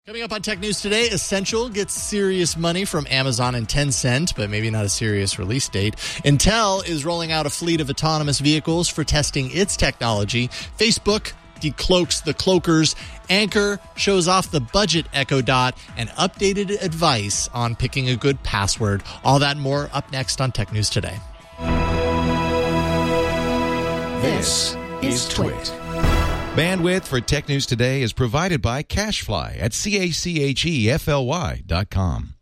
Coming up on Tech News Today, Essential gets serious money from Amazon and Tencent, but maybe not a serious release date. Intel is rolling out a fleet of autonomous vehicles for testing its technology. Facebook decloaks the cloakers. Anchor shows off the budget Echo Dot and updated advice on picking a good password. All that and more up next on Tech News Today. This is Twit. Bandwidth for Tech News Today is provided by CashFly at CACHEFLY.com.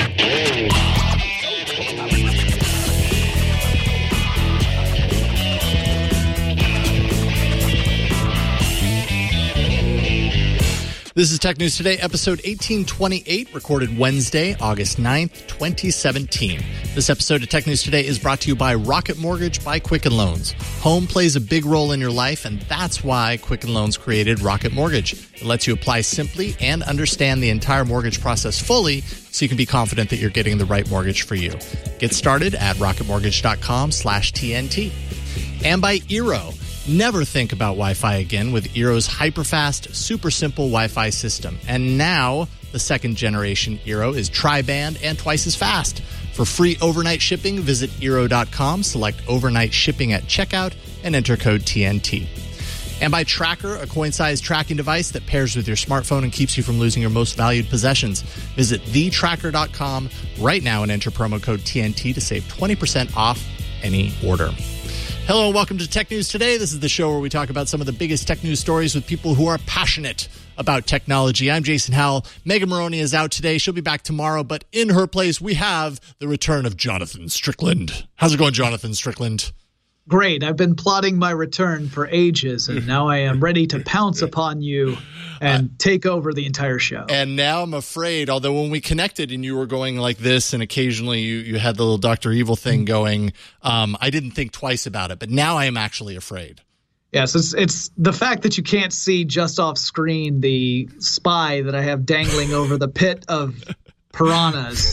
This is Tech News Today, episode 1828, recorded Wednesday, August 9th, 2017. This episode of Tech News Today is brought to you by Rocket Mortgage by Quicken Loans. Home plays a big role in your life, and that's why Quicken Loans created Rocket Mortgage. It lets you apply simply and understand the entire mortgage process fully so you can be confident that you're getting the right mortgage for you. Get started at rocketmortgage.com/TNT. And by Eero. Never think about Wi-Fi again with Eero's hyper-fast, super simple Wi-Fi system. And now, the second generation Eero is tri-band and twice as fast. For free overnight shipping, visit Eero.com, select overnight shipping at checkout, and enter code TNT. And by Tracker, a coin-sized tracking device that pairs with your smartphone and keeps you from losing your most valued possessions. Visit thetracker.com right now and enter promo code TNT to save 20% off any order. Hello and welcome to Tech News Today. This is the show where we talk about some of the biggest tech news stories with people who are passionate about technology. I'm Jason Howell. Megan Maroney is out today. She'll be back tomorrow, but in her place, we have the return of Jonathan Strickland. How's it going, Jonathan Strickland? Great. I've been plotting my return for ages, and now I am ready to pounce upon you and take over the entire show. And now I'm afraid, although when we connected and you were going like this and occasionally you had the little Dr. Evil thing going, I didn't think twice about it. But now I am actually afraid. Yes, it's the fact that you can't see just off screen the spy that I have dangling over the pit of piranhas.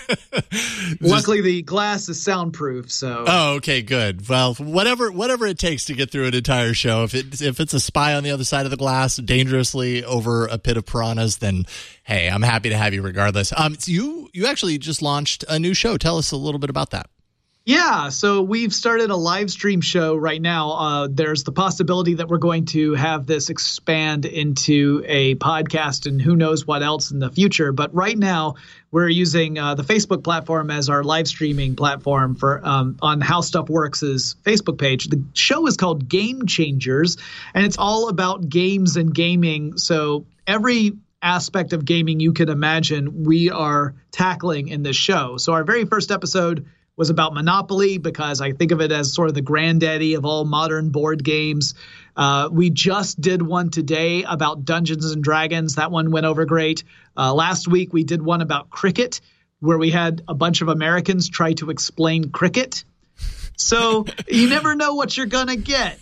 Luckily, the glass is soundproof, so. Oh, okay, good. Well, whatever it takes to get through an entire show. If it's a spy on the other side of the glass, dangerously over a pit of piranhas, then hey, I'm happy to have you regardless. So you actually just launched a new show. Tell us a little bit about that. Yeah, so we've started a live stream show right now. There's the possibility that we're going to have this expand into a podcast and who knows what else in the future. But right now, we're using the Facebook platform as our live streaming platform for on How Stuff Works' Facebook page. The show is called Game Changers, and it's all about games and gaming. So every aspect of gaming you can imagine we are tackling in this show. So our very first episode was about Monopoly because I think of it as sort of the granddaddy of all modern board games. We just did one today about Dungeons and Dragons. That one went over great. Last week we did one about cricket where we had a bunch of Americans try to explain cricket. So you never know what you're going to get.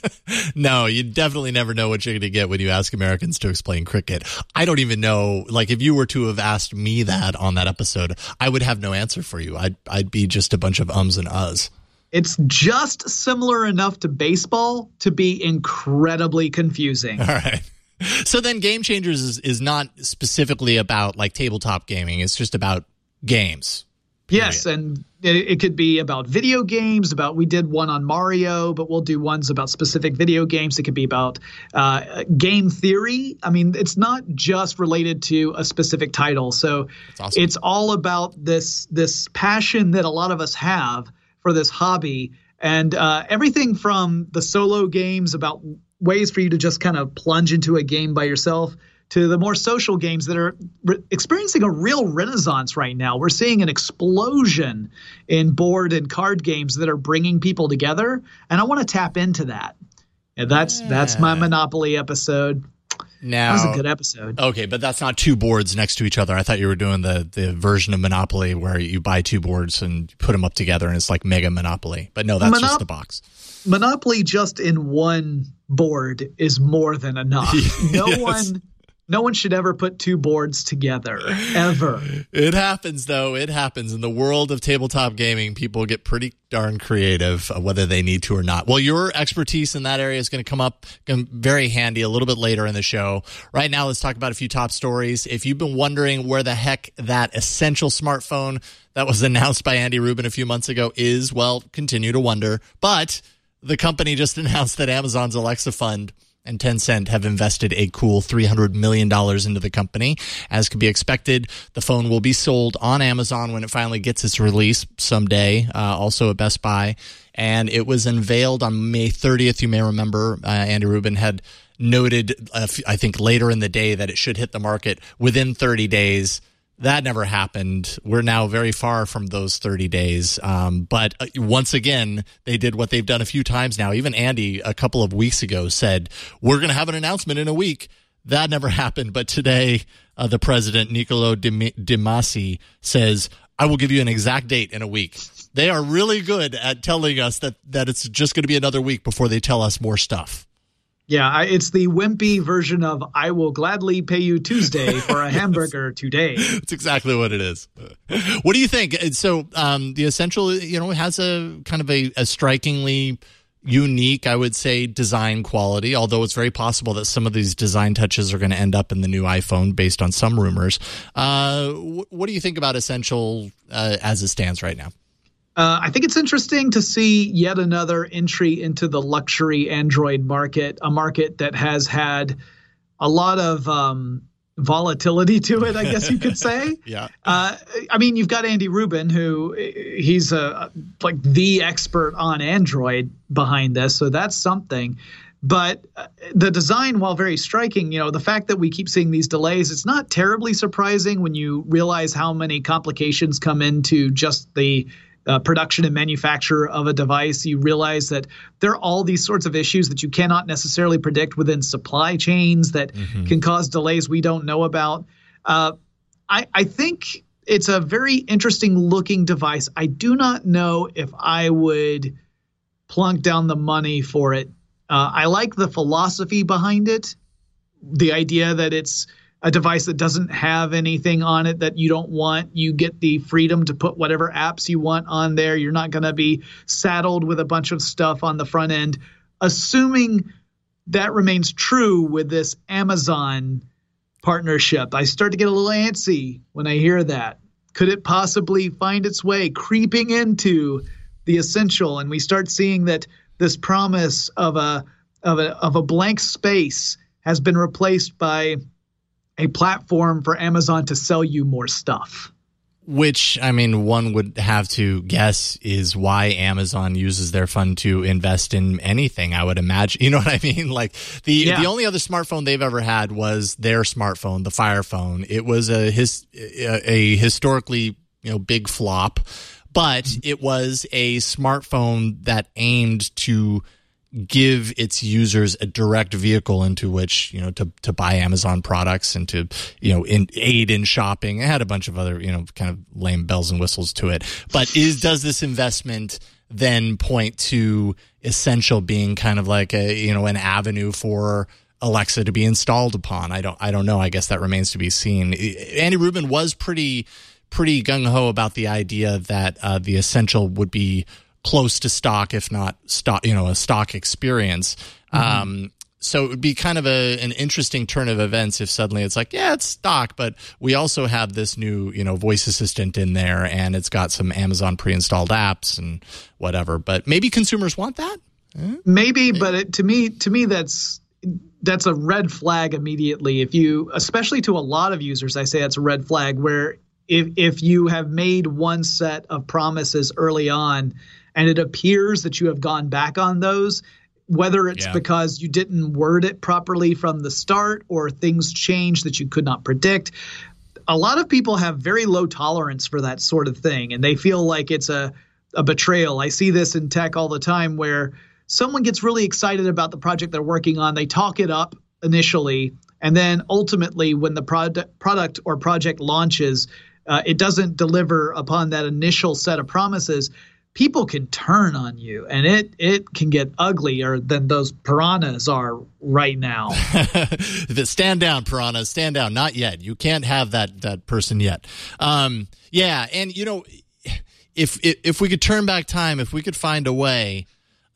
No, you definitely never know what you're going to get when you ask Americans to explain cricket. I don't even know, like if you were to have asked me that on that episode, I would have no answer for you. I'd be just a bunch of ums and uhs. It's just similar enough to baseball to be incredibly confusing. All right. So then Game Changers is not specifically about like tabletop gaming. It's just about games. Period. Yes, and it could be about video games. We did one on Mario, but we'll do ones about specific video games. It could be about game theory. I mean, it's not just related to a specific title. So awesome. It's all about this passion that a lot of us have for this hobby, and everything from the solo games about ways for you to just kind of plunge into a game by yourself to the more social games that are experiencing a real renaissance right now. We're seeing an explosion in board and card games that are bringing people together, and I want to tap into that. And that's my Monopoly episode. Now, that was a good episode. Okay, but that's not two boards next to each other. I thought you were doing the version of Monopoly where you buy two boards and put them up together, and it's like Mega Monopoly. But no, that's just the box. Monopoly just in one board is more than enough. Yes. No one should ever put two boards together, ever. It happens, though. It happens. In the world of tabletop gaming, people get pretty darn creative, whether they need to or not. Well, your expertise in that area is going to come up very handy a little bit later in the show. Right now, let's talk about a few top stories. If you've been wondering where the heck that Essential smartphone that was announced by Andy Rubin a few months ago is, well, continue to wonder. But the company just announced that Amazon's Alexa Fund and Tencent have invested a cool $300 million into the company. As could be expected, the phone will be sold on Amazon when it finally gets its release someday, also at Best Buy. And it was unveiled on May 30th. You may remember Andy Rubin had noted, I think later in the day, that it should hit the market within 30 days. That never happened. We're now very far from those 30 days. But once again, they did what they've done a few times now. Even Andy, a couple of weeks ago, said, we're going to have an announcement in a week. That never happened. But today, the president, Niccolo de Masi, says, I will give you an exact date in a week. They are really good at telling us that it's just going to be another week before they tell us more stuff. Yeah, it's the wimpy version of I will gladly pay you Tuesday for a hamburger today. That's exactly what it is. What do you think? So the Essential, has a kind of a strikingly unique, I would say, design quality, although it's very possible that some of these design touches are going to end up in the new iPhone based on some rumors. What do you think about Essential as it stands right now? I think it's interesting to see yet another entry into the luxury Android market, a market that has had a lot of volatility to it, I guess you could say. Yeah. I mean, you've got Andy Rubin, who he's like the expert on Android behind this, so that's something. But the design, while very striking, the fact that we keep seeing these delays, it's not terribly surprising when you realize how many complications come into just the production and manufacture of a device. You realize that there are all these sorts of issues that you cannot necessarily predict within supply chains that can cause delays we don't know about. I think it's a very interesting looking device. I do not know if I would plunk down the money for it. I like the philosophy behind it, the idea that it's a device that doesn't have anything on it that you don't want. You get the freedom to put whatever apps you want on there. You're not going to be saddled with a bunch of stuff on the front end. Assuming that remains true with this Amazon partnership, I start to get a little antsy when I hear that. Could it possibly find its way creeping into the Essential, and we start seeing that this promise of a blank space has been replaced by a platform for Amazon to sell you more stuff? Which, I mean, one would have to guess is why Amazon uses their fund to invest in anything, I would imagine. You know what I mean? Like the only other smartphone they've ever had was their smartphone, the Fire Phone. It was a historically, big flop, but it was a smartphone that aimed to give its users a direct vehicle into which, to buy Amazon products and to, aid in shopping. It had a bunch of other, kind of lame bells and whistles to it. But does this investment then point to Essential being kind of like an avenue for Alexa to be installed upon? I don't know. I guess that remains to be seen. Andy Rubin was pretty gung-ho about the idea that the Essential would be close to stock, if not stock, a stock experience. So it would be kind of an interesting turn of events if suddenly it's like, yeah, it's stock, but we also have this new, voice assistant in there, and it's got some Amazon pre-installed apps and whatever. But maybe consumers want that. Maybe, but to me, that's a red flag immediately. Especially to a lot of users, I say that's a red flag. Where if you have made one set of promises early on, and it appears that you have gone back on those, whether it's because you didn't word it properly from the start or things changed that you could not predict. A lot of people have very low tolerance for that sort of thing, and they feel like it's a betrayal. I see this in tech all the time where someone gets really excited about the project they're working on. They talk it up initially, and then ultimately when the product or project launches, it doesn't deliver upon that initial set of promises. people can turn on you, and it can get uglier than those piranhas are right now. Stand down, piranhas. Stand down. Not yet. You can't have that person yet. Yeah, and if we could turn back time, if we could find a way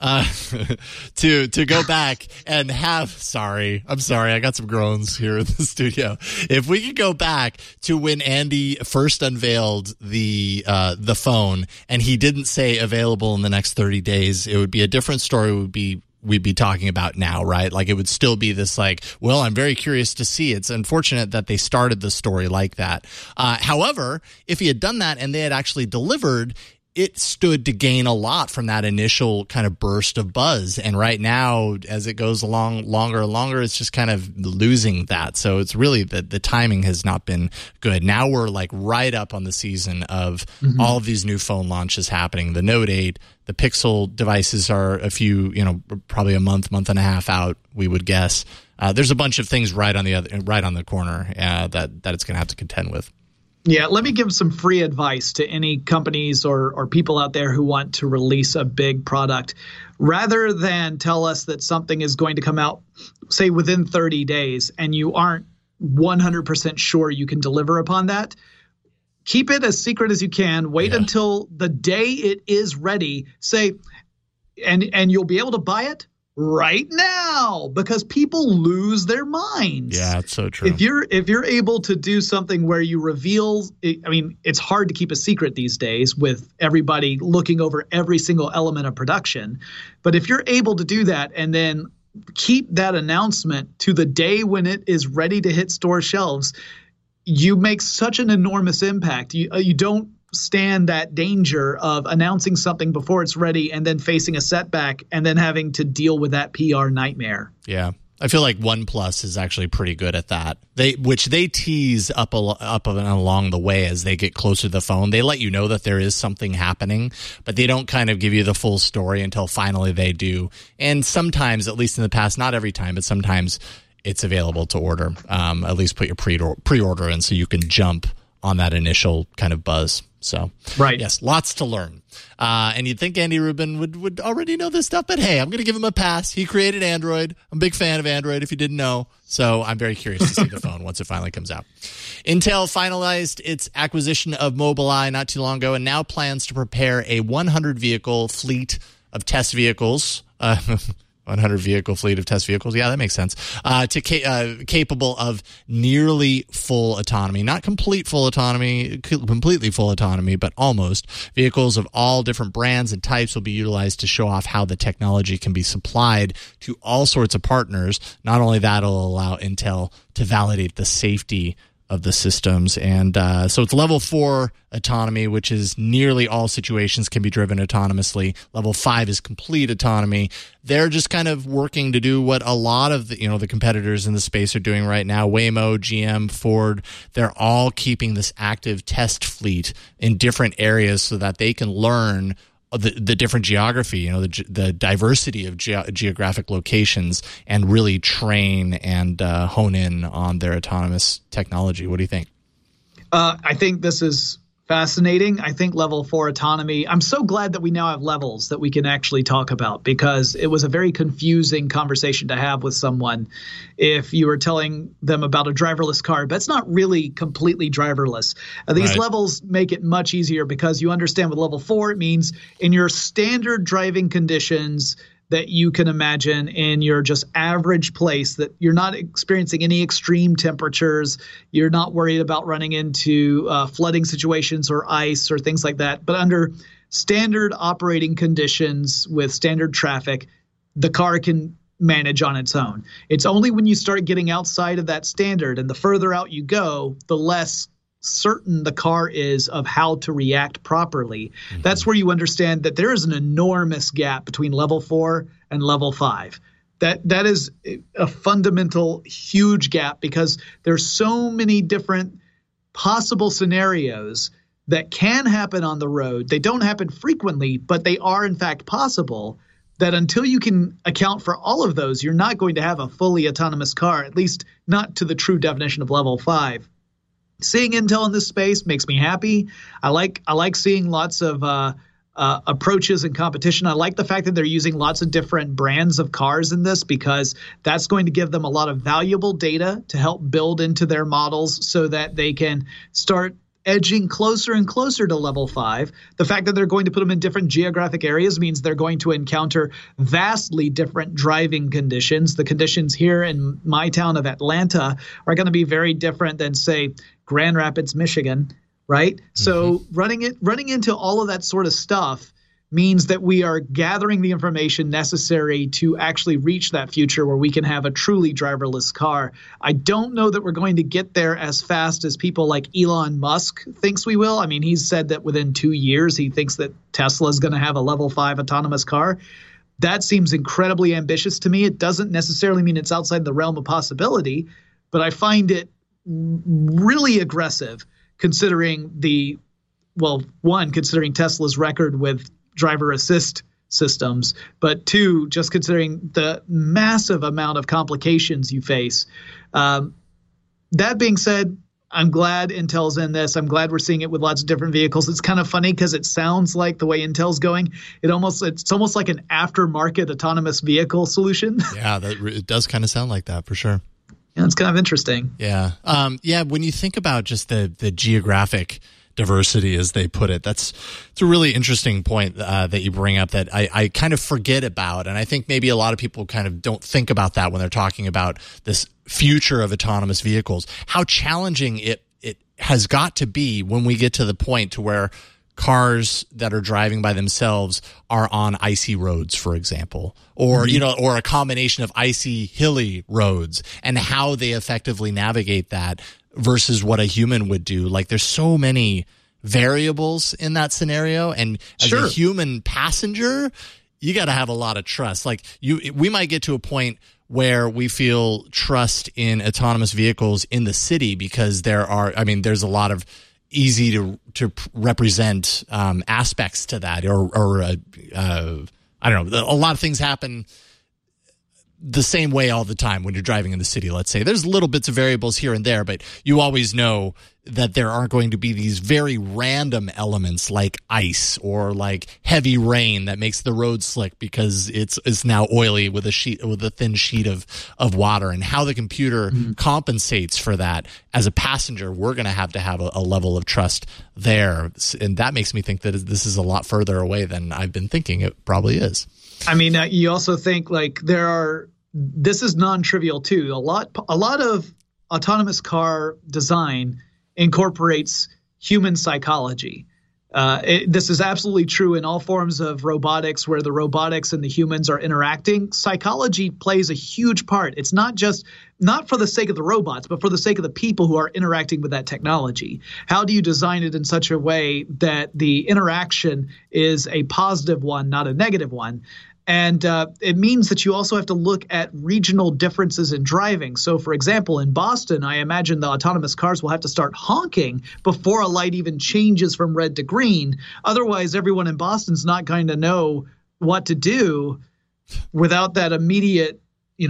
to go back and have I'm sorry, I got some groans here in the studio. If we could go back to when Andy first unveiled the phone and he didn't say available in the next 30 days, it would be a different story. We'd be talking about now, right? Like, it would still be this well, I'm very curious to see. It's unfortunate that they started the story like that. However, if he had done that and they had actually delivered, it stood to gain a lot from that initial kind of burst of buzz. And right now, as it goes along longer and longer, it's just kind of losing that. So it's really the timing has not been good. Now we're right up on the season of all of these new phone launches happening. The Note 8, the Pixel devices are a few, probably a month and a half out, we would guess. There's a bunch of things right on the corner that it's going to have to contend with. Yeah, let me give some free advice to any companies or people out there who want to release a big product. Rather than tell us that something is going to come out, say, within 30 days, and you aren't 100% sure you can deliver upon that, keep it as secret as you can. Wait until the day it is ready. Say, and you'll be able to buy it right now, because people lose their minds. Yeah, it's so true. If you're able to do something where you reveal, it's hard to keep a secret these days with everybody looking over every single element of production. But if you're able to do that and then keep that announcement to the day when it is ready to hit store shelves, you make such an enormous impact. You don't stand that danger of announcing something before it's ready and then facing a setback and then having to deal with that PR nightmare. Yeah. I feel like OnePlus is actually pretty good at that. Which they tease up and along the way as they get closer to the phone. They let you know that there is something happening, but they don't kind of give you the full story until finally they do. And sometimes, at least in the past, not every time, but sometimes it's available to order. At least put your pre-order in so you can jump on that initial kind of buzz. So, right. Yes, lots to learn. And you'd think Andy Rubin would already know this stuff, but hey, I'm going to give him a pass. He created Android. I'm a big fan of Android, if you didn't know. So I'm very curious to see the phone once it finally comes out. Intel finalized its acquisition of Mobileye not too long ago and now plans to prepare a 100-vehicle fleet of test vehicles. 100-vehicle fleet of test vehicles. Yeah, that makes sense. Capable of nearly full autonomy. Not completely full autonomy, but almost. Vehicles of all different brands and types will be utilized to show off how the technology can be supplied to all sorts of partners. Not only that, it'll allow Intel to validate the safety of the systems. And so it's level 4 autonomy, which is nearly all situations can be driven autonomously. Level 5 is complete autonomy. They're just kind of working to do what a lot of the competitors in the space are doing right now. Waymo, GM, Ford, they're all keeping this active test fleet in different areas so that they can learn the different geography, the diversity of geographic locations, and really train and hone in on their autonomous technology. What do you think? I think this is fascinating. I think level 4 autonomy, I'm so glad that we now have levels that we can actually talk about, because it was a very confusing conversation to have with someone if you were telling them about a driverless car, but it's not really completely driverless. These levels make it much easier, because you understand with level 4, it means in your standard driving conditions that you can imagine in your just average place, that you're not experiencing any extreme temperatures. You're not worried about running into flooding situations or ice or things like that. But under standard operating conditions with standard traffic, the car can manage on its own. It's only when you start getting outside of that standard, and the further out you go, the less certain the car is of how to react properly. Mm-hmm. That's where you understand that there is an enormous gap between level 4 and level 5. That is a fundamental, huge gap, because there's so many different possible scenarios that can happen on the road. They don't happen frequently, but they are in fact possible, that until you can account for all of those, you're not going to have a fully autonomous car, at least not to the true definition of level 5. Seeing Intel in this space makes me happy. I like seeing lots of approaches and competition. I like the fact that they're using lots of different brands of cars in this, because that's going to give them a lot of valuable data to help build into their models so that they can start edging closer and closer to level 5. The fact that they're going to put them in different geographic areas means they're going to encounter vastly different driving conditions. The conditions here in my town of Atlanta are going to be very different than, say, Grand Rapids, Michigan, right? Mm-hmm. So running into all of that sort of stuff means that we are gathering the information necessary to actually reach that future where we can have a truly driverless car. I don't know that we're going to get there as fast as people like Elon Musk thinks we will. I mean, he's said that within 2 years, he thinks that Tesla is going to have a level 5 autonomous car. That seems incredibly ambitious to me. It doesn't necessarily mean it's outside the realm of possibility, but I find it really aggressive considering considering Tesla's record with driver assist systems, but 2, just considering the massive amount of complications you face. That being said, I'm glad Intel's in this. I'm glad we're seeing it with lots of different vehicles. It's kind of funny because it sounds like the way Intel's going, it's almost like an aftermarket autonomous vehicle solution. Yeah, it does kind of sound like that for sure. Yeah, it's kind of interesting. Yeah. When you think about just the geographic diversity, as they put it, it's a really interesting point that you bring up that I kind of forget about. And I think maybe a lot of people kind of don't think about that when they're talking about this future of autonomous vehicles, how challenging it has got to be when we get to the point to where cars that are driving by themselves are on icy roads, for example, or, mm-hmm. Or a combination of icy, hilly roads, and how they effectively navigate that versus what a human would do. Like, there's so many variables in that scenario. And as a human passenger, you got to have a lot of trust. Like, we might get to a point where we feel trust in autonomous vehicles in the city because there's a lot of easy to represent aspects to that, or I don't know. A lot of things happen the same way all the time when you're driving in the city. Let's say there's little bits of variables here and there, but you always know that there aren't going to be these very random elements like ice or like heavy rain that makes the road slick because it's now oily with a thin sheet of water, and how the computer compensates for that. As a passenger, we're going to have a level of trust there. And that makes me think that this is a lot further away than I've been thinking it probably is. I mean, you also think like this is non-trivial too. A lot of autonomous car design incorporates human psychology. This is absolutely true in all forms of robotics where the robotics and the humans are interacting. Psychology plays a huge part. It's not for the sake of the robots, but for the sake of the people who are interacting with that technology. How do you design it in such a way that the interaction is a positive one, not a negative one? And it means that you also have to look at regional differences in driving. So, for example, in Boston, I imagine the autonomous cars will have to start honking before a light even changes from red to green. Otherwise, everyone in Boston's not going to know what to do without that immediate,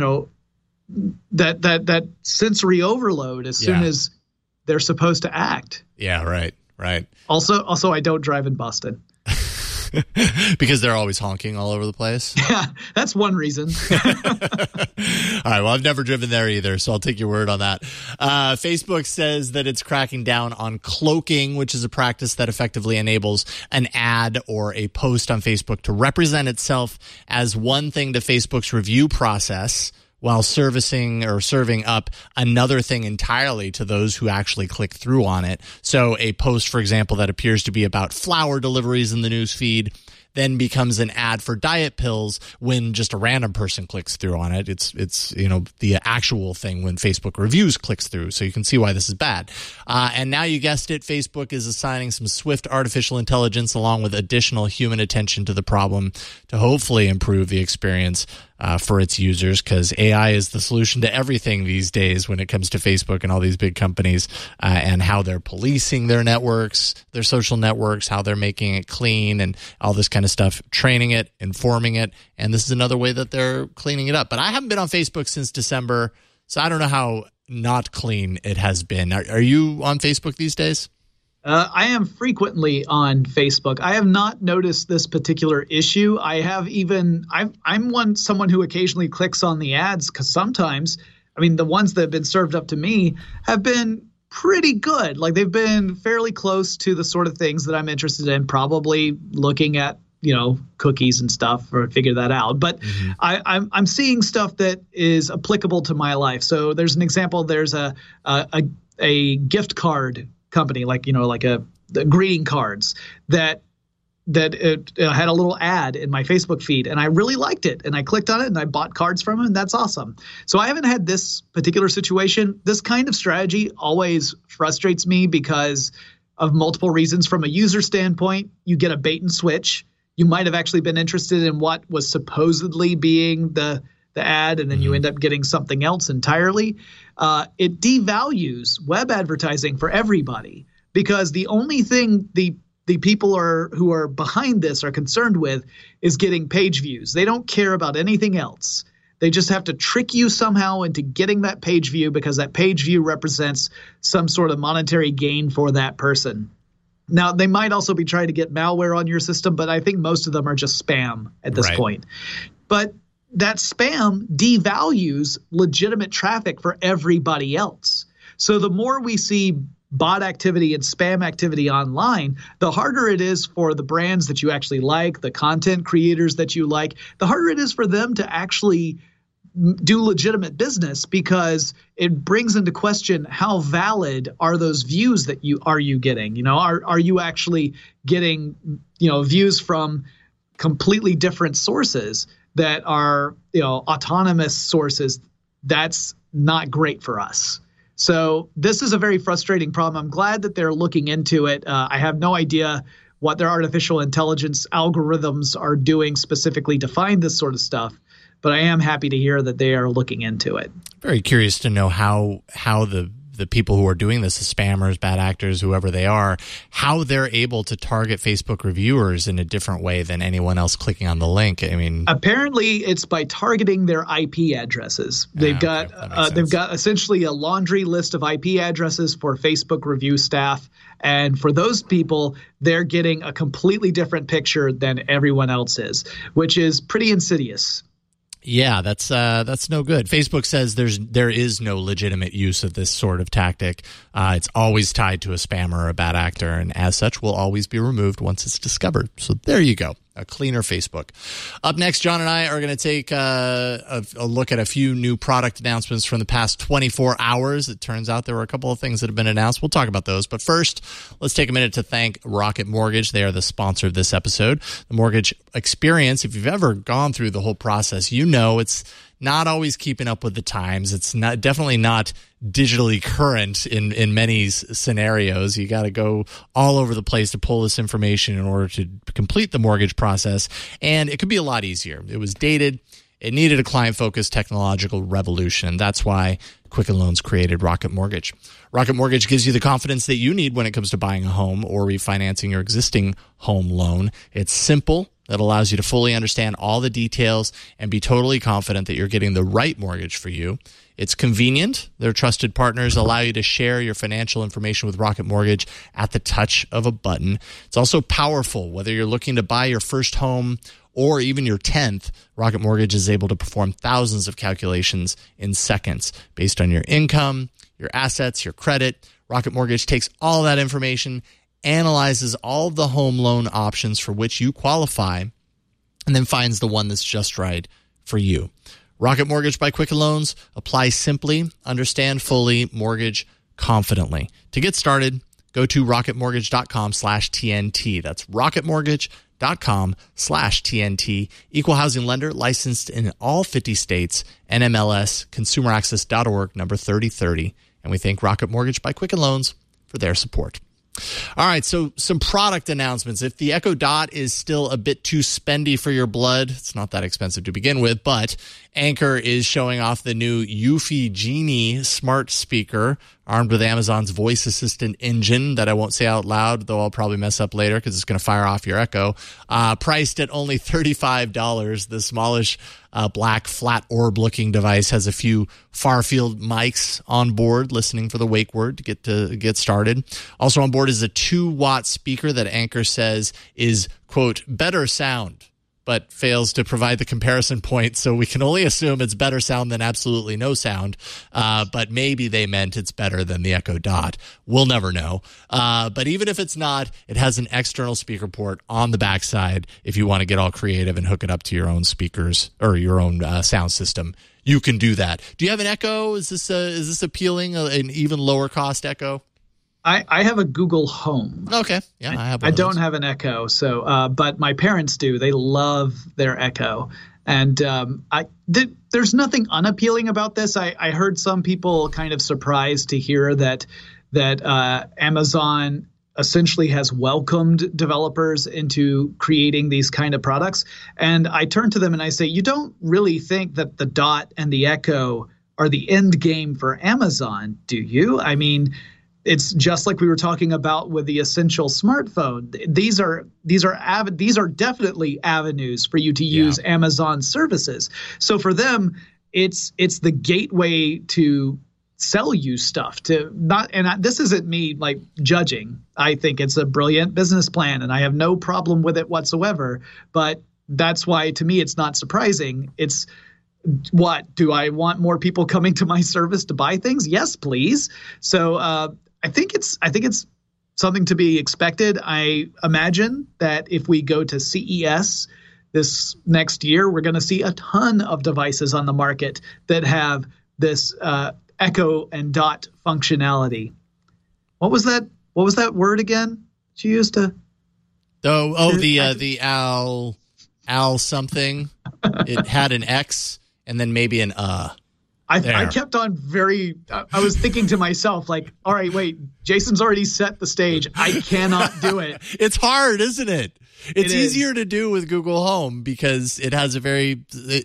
that sensory overload as soon as they're supposed to act. Yeah, right. Also, I don't drive in Boston. Because they're always honking all over the place? Yeah, that's one reason. All right, well, I've never driven there either, so I'll take your word on that. Facebook says that it's cracking down on cloaking, which is a practice that effectively enables an ad or a post on Facebook to represent itself as one thing to Facebook's review process, while serving up another thing entirely to those who actually click through on it. So a post, for example, that appears to be about flower deliveries in the news feed then becomes an ad for diet pills when just a random person clicks through on it. It's the actual thing when Facebook reviews clicks through. So you can see why this is bad. And now you guessed it, Facebook is assigning some swift artificial intelligence along with additional human attention to the problem to hopefully improve the experience for its users, because AI is the solution to everything these days when it comes to Facebook and all these big companies, and how they're policing their networks, their social networks, how they're making it clean and all this kind of stuff, training it, informing it. And this is another way that they're cleaning it up. But I haven't been on Facebook since December, so I don't know how not clean it has been. Are you on Facebook these days? I am frequently on Facebook. I have not noticed this particular issue. I'm someone who occasionally clicks on the ads because sometimes, the ones that have been served up to me have been pretty good. Like they've been fairly close to the sort of things that I'm interested in, probably looking at, cookies and stuff or figure that out. But I'm seeing stuff that is applicable to my life. So there's an example. There's a gift card company, the greeting cards that it had a little ad in my Facebook feed, and I really liked it, and I clicked on it, and I bought cards from them, and that's awesome. So I haven't had this particular situation. This kind of strategy always frustrates me because of multiple reasons. From a user standpoint, you get a bait and switch. You might have actually been interested in what was supposedly being the ad, and then you end up getting something else entirely. It devalues web advertising for everybody because the only thing the people who are behind this are concerned with is getting page views. They don't care about anything else. They just have to trick you somehow into getting that page view because that page view represents some sort of monetary gain for that person. Now, they might also be trying to get malware on your system, but I think most of them are just spam at this point. But that spam devalues legitimate traffic for everybody else. So the more we see bot activity and spam activity online, the harder it is for the brands that you actually like, the content creators that you like, the harder it is for them to actually do legitimate business because it brings into question how valid are those views that you getting? Are you actually getting, views from completely different sources that are, autonomous sources? That's not great for us. So this is a very frustrating problem. I'm glad that they're looking into it. I have no idea what their artificial intelligence algorithms are doing specifically to find this sort of stuff, but I am happy to hear that they are looking into it. Very curious to know how the people who are doing this, the spammers, bad actors, whoever they are, how they're able to target Facebook reviewers in a different way than anyone else clicking on the link. Apparently it's by targeting their IP addresses. They've got essentially a laundry list of IP addresses for Facebook review staff. And for those people, they're getting a completely different picture than everyone else is, which is pretty insidious. Yeah, that's no good. Facebook says there is no legitimate use of this sort of tactic. It's always tied to a spammer or a bad actor, and as such, will always be removed once it's discovered. So there you go. A cleaner Facebook. Up next, John and I are going to take a look at a few new product announcements from the past 24 hours. It turns out there were a couple of things that have been announced. We'll talk about those. But first, let's take a minute to thank Rocket Mortgage. They are the sponsor of this episode. The mortgage experience, if you've ever gone through the whole process, it's not always keeping up with the times. It's definitely not digitally current in many scenarios. You got to go all over the place to pull this information in order to complete the mortgage process. And it could be a lot easier. It was dated. It needed a client-focused technological revolution. That's why Quicken Loans created Rocket Mortgage. Rocket Mortgage gives you the confidence that you need when it comes to buying a home or refinancing your existing home loan. It's simple. That allows you to fully understand all the details and be totally confident that you're getting the right mortgage for you. It's convenient. Their trusted partners allow you to share your financial information with Rocket Mortgage at the touch of a button. It's also powerful. Whether you're looking to buy your first home or even your 10th, Rocket Mortgage is able to perform thousands of calculations in seconds based on your income, your assets, your credit. Rocket Mortgage takes all that information, analyzes all of the home loan options for which you qualify, and then finds the one that's just right for you. Rocket Mortgage by Quicken Loans. Apply simply, understand fully, mortgage confidently. To get started, go to rocketmortgage.com/TNT. That's rocketmortgage.com/TNT. Equal housing lender, licensed in all 50 states, NMLS, consumeraccess.org, number 3030. And we thank Rocket Mortgage by Quicken Loans for their support. All right, so some product announcements. If the Echo Dot is still a bit too spendy for your blood, it's not that expensive to begin with, but Anker is showing off the new Eufy Genie smart speaker. armed with Amazon's voice assistant engine that I won't say out loud, though I'll probably mess up later because it's going to fire off your Echo. Priced at only $35, the smallish black flat orb-looking device has a few far-field mics on board, listening for the wake word to get started. Also on board is a 2-watt speaker that Anker says is, quote, better sound, but fails to provide the comparison point, so we can only assume it's better sound than absolutely no sound. But maybe they meant it's better than the Echo Dot. We'll never know. But even if it's not, it has an external speaker port on the backside if you want to get all creative and hook it up to your own speakers or your own sound system. You can do that. Do you have an Echo? Is this appealing? An even lower cost Echo? I have a Google Home. Okay. Yeah, I have one I of don't those. have an Echo, so but my parents do. They love their Echo. And there's nothing unappealing about this. I heard some people kind of surprised to hear that Amazon essentially has welcomed developers into creating these kind of products. And I turn to them and I say, you don't really think that the Dot and the Echo are the end game for Amazon, do you? I mean, it's just like we were talking about with the Essential smartphone. These are definitely avenues for you to use Amazon services. So for them, it's the gateway to sell you stuff. This isn't me like judging. I think it's a brilliant business plan, and I have no problem with it whatsoever. But that's why, to me, it's not surprising. It's what do I want more people coming to my service to buy things? Yes, please. So I think it's something to be expected. I imagine that if we go to CES this next year, we're going to see a ton of devices on the market that have this Echo and Dot functionality. What was that word again she used to? The Al something. It had an X and then maybe an I kept on I was thinking to myself, like, all right, wait, Jason's already set the stage. I cannot do it. It's hard, isn't it? It's easier to do with Google Home because it has a very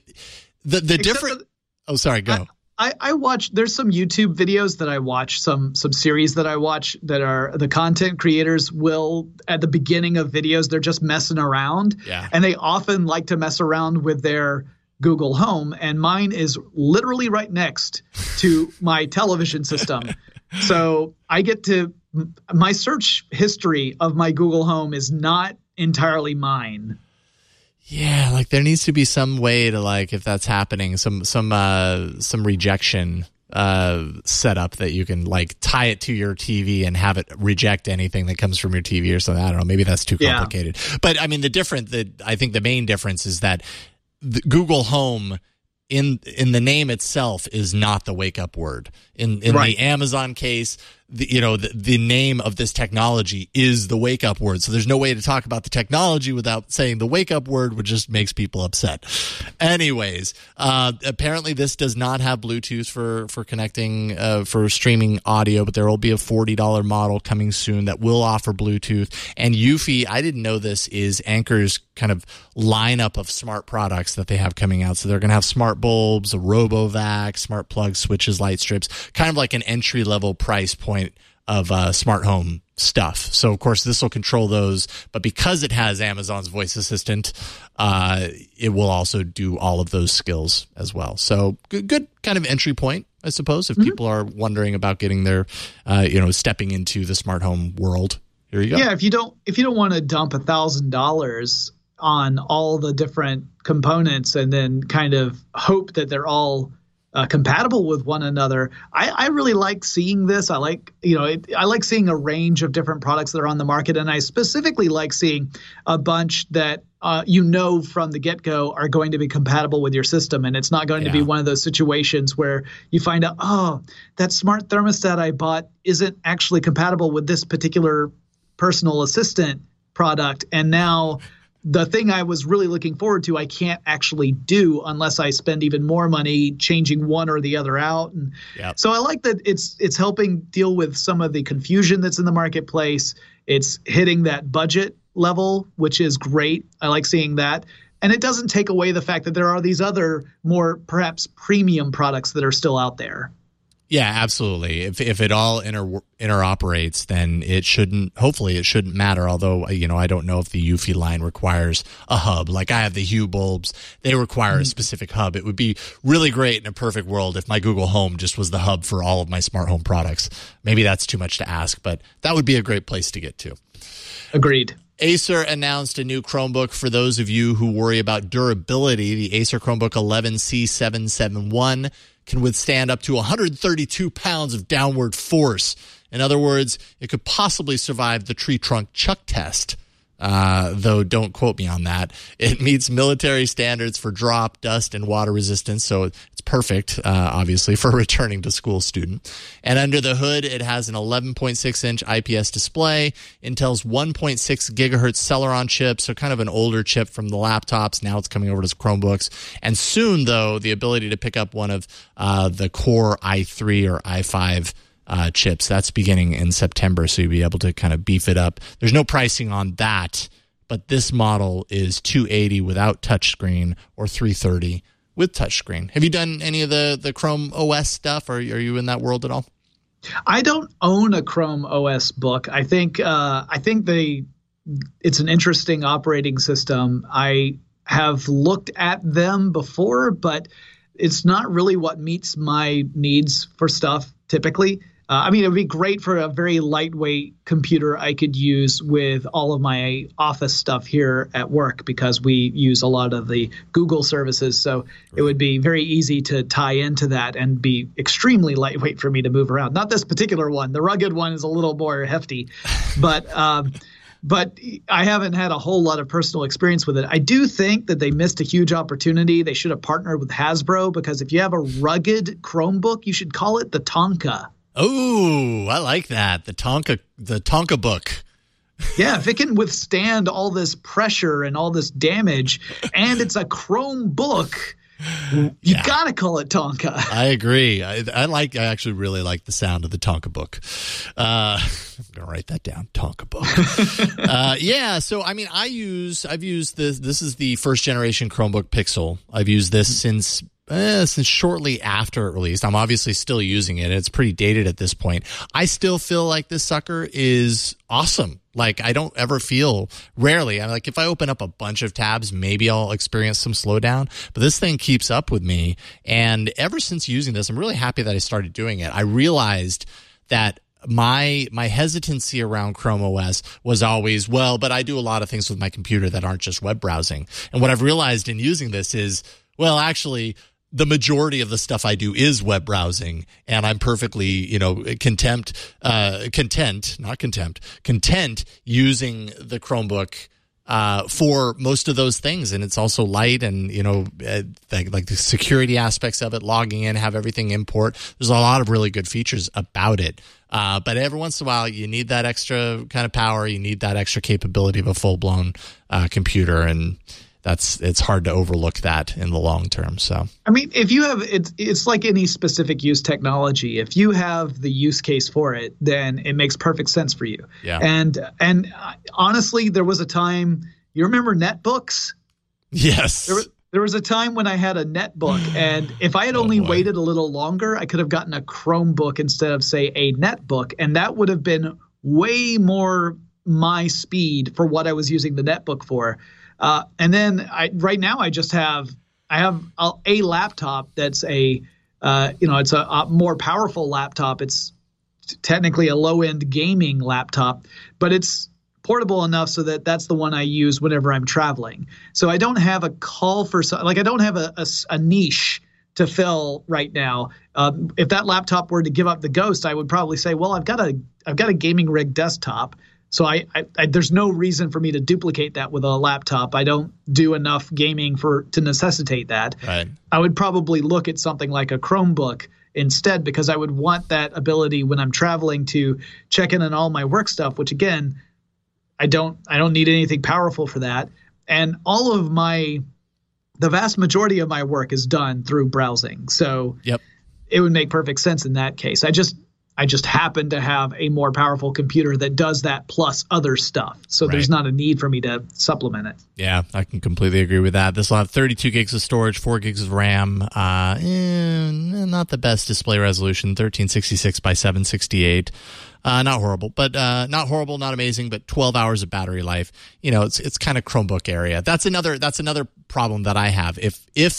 different. Oh, sorry, go. I watch, there's some YouTube videos that I watch, some series that I watch that are the content creators will, at the beginning of videos, they're just messing around. Yeah. And they often like to mess around with their Google Home, and mine is literally right next to my television system. So I get to, my search history of my Google Home is not entirely mine. Yeah, like there needs to be some way to, like, if that's happening, some rejection setup that you can like tie it to your TV and have it reject anything that comes from your TV or something. I don't know. Maybe that's too complicated. Yeah. But I mean, I think the main difference is that the Google Home in the name itself is not the wake up word. In the Amazon case, the name of this technology is the wake up word. So there's no way to talk about the technology without saying the wake up word, which just makes people upset. Anyways, apparently this does not have Bluetooth for connecting for streaming audio, but there will be a $40 model coming soon that will offer Bluetooth. And Eufy, I didn't know this, is Anker's kind of lineup of smart products that they have coming out. So they're going to have smart bulbs, a RoboVac, smart plug switches, light strips, kind of like an entry level price point of smart home stuff. So of course this will control those, but because it has Amazon's voice assistant, it will also do all of those skills as well. So good kind of entry point, I suppose, if people are wondering about getting their stepping into the smart home world. Here you go. Yeah, if you don't want to dump $1,000 on all the different components and then kind of hope that they're all compatible with one another. I really like seeing this. I like seeing a range of different products that are on the market, and I specifically like seeing a bunch that from the get-go are going to be compatible with your system, and it's not going to be one of those situations where you find out, oh, that smart thermostat I bought isn't actually compatible with this particular personal assistant product, and now the thing I was really looking forward to, I can't actually do unless I spend even more money changing one or the other out. And so I like that it's helping deal with some of the confusion that's in the marketplace. It's hitting that budget level, which is great. I like seeing that. And it doesn't take away the fact that there are these other more perhaps premium products that are still out there. Yeah, absolutely. If it all interoperates, then hopefully it shouldn't matter. Although, I don't know if the Eufy line requires a hub. Like I have the Hue bulbs. They require a specific hub. It would be really great in a perfect world if my Google Home just was the hub for all of my smart home products. Maybe that's too much to ask, but that would be a great place to get to. Agreed. Acer announced a new Chromebook for those of you who worry about durability. The Acer Chromebook 11C771 can withstand up to 132 pounds of downward force. In other words, it could possibly survive the tree trunk chuck test. Though don't quote me on that. It meets military standards for drop, dust, and water resistance, so it's perfect, obviously, for a returning to school student. And under the hood, it has an 11.6-inch IPS display, Intel's 1.6 gigahertz Celeron chip, so kind of an older chip from the laptops. Now it's coming over to Chromebooks. And soon, though, the ability to pick up one of the Core i3 or i5 chips. That's beginning in September, so you'll be able to kind of beef it up. There's no pricing on that, but this model is $280 without touchscreen or $330 with touchscreen. Have you done any of the Chrome OS stuff, or are you in that world at all? I don't own a Chrome OS book. I think it's an interesting operating system. I have looked at them before, but it's not really what meets my needs for stuff typically. It would be great for a very lightweight computer I could use with all of my office stuff here at work because we use a lot of the Google services. So It would be very easy to tie into that and be extremely lightweight for me to move around. Not this particular one. The rugged one is a little more hefty, but I haven't had a whole lot of personal experience with it. I do think that they missed a huge opportunity. They should have partnered with Hasbro, because if you have a rugged Chromebook, you should call it the Tonka. Oh, I like that. The Tonka book. Yeah, if it can withstand all this pressure and all this damage, and it's a Chromebook, you got to call it Tonka. I agree. I actually really like the sound of the Tonka book. I'm going to write that down, Tonka book. So I've used this. This is the first generation Chromebook Pixel. I've used this since shortly after it released. I'm obviously still using it. It's pretty dated at this point. I still feel like this sucker is awesome. Like, I don't ever feel, rarely, I'm like, if I open up a bunch of tabs, maybe I'll experience some slowdown, but this thing keeps up with me. And ever since using this, I'm really happy that I started doing it. I realized that my hesitancy around Chrome OS was always, but I do a lot of things with my computer that aren't just web browsing. And what I've realized in using this is, actually, the majority of the stuff I do is web browsing, and I'm perfectly, content using the Chromebook for most of those things. And it's also light, and like the security aspects of it, logging in, have everything import. There's a lot of really good features about it. But every once in a while, you need that extra kind of power. You need that extra capability of a full blown computer, and it's hard to overlook that in the long term. So, if you have it's like any specific use technology. If you have the use case for it, then it makes perfect sense for you. Yeah. And honestly, there was a time. You remember netbooks? Yes. There was a time when I had a netbook, and if I had only waited a little longer, I could have gotten a Chromebook instead of, say, a netbook, and that would have been way more my speed for what I was using the netbook for. And then right now I have a laptop that's it's a more powerful laptop. It's technically a low end gaming laptop, but it's portable enough so that's the one I use whenever I'm traveling. So I don't have a call for I don't have a niche to fill right now. If that laptop were to give up the ghost, I would probably say, I've got a gaming rig desktop. So I there's no reason for me to duplicate that with a laptop. I don't do enough gaming to necessitate that. Right. I would probably look at something like a Chromebook instead, because I would want that ability when I'm traveling to check in on all my work stuff, which again, I don't need anything powerful for that. And all of the vast majority of my work is done through browsing. So Yep. It would make perfect sense in that case. I just happen to have a more powerful computer that does that plus other stuff. So there's not a need for me to supplement it. Yeah, I can completely agree with that. This will have 32 gigs of storage, 4 gigs of RAM, not the best display resolution, 1366 by 768. Not horrible, but not horrible, not amazing, but 12 hours of battery life. It's kind of Chromebook area. That's another problem that I have. If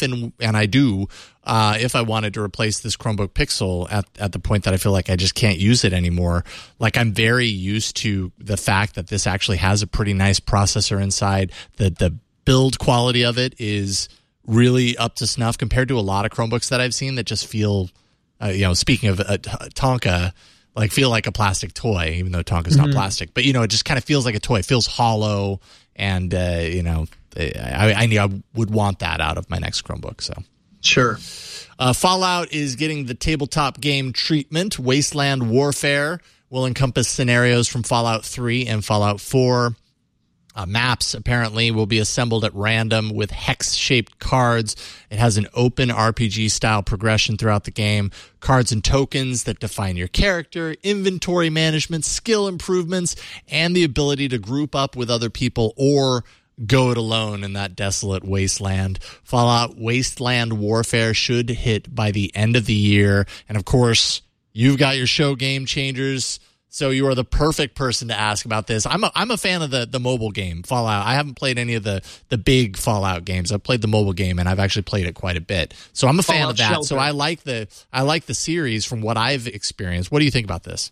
I wanted to replace this Chromebook Pixel at the point that I feel like I just can't use it anymore, like I'm very used to the fact that this actually has a pretty nice processor inside, that the build quality of it is really up to snuff compared to a lot of Chromebooks that I've seen that just feel, speaking of Tonka, like feel like a plastic toy, even though Tonka's not plastic. But, it just kind of feels like a toy. It feels hollow, and, I would want that out of my next Chromebook. So sure. Fallout is getting the tabletop game treatment. Wasteland Warfare will encompass scenarios from Fallout 3 and Fallout 4. Maps apparently will be assembled at random with hex-shaped cards. It has an open RPG-style progression throughout the game. Cards and tokens that define your character, inventory management, skill improvements, and the ability to group up with other people or go it alone in that desolate wasteland. Fallout Wasteland Warfare should hit by the end of the year. And, of course, you've got your show Game Changers, so you are the perfect person to ask about this. I'm a fan of the mobile game, Fallout. I haven't played any of the big Fallout games. I've played the mobile game, and I've actually played it quite a bit. So I'm a fan of that. Shelter. So I like the series from what I've experienced. What do you think about this?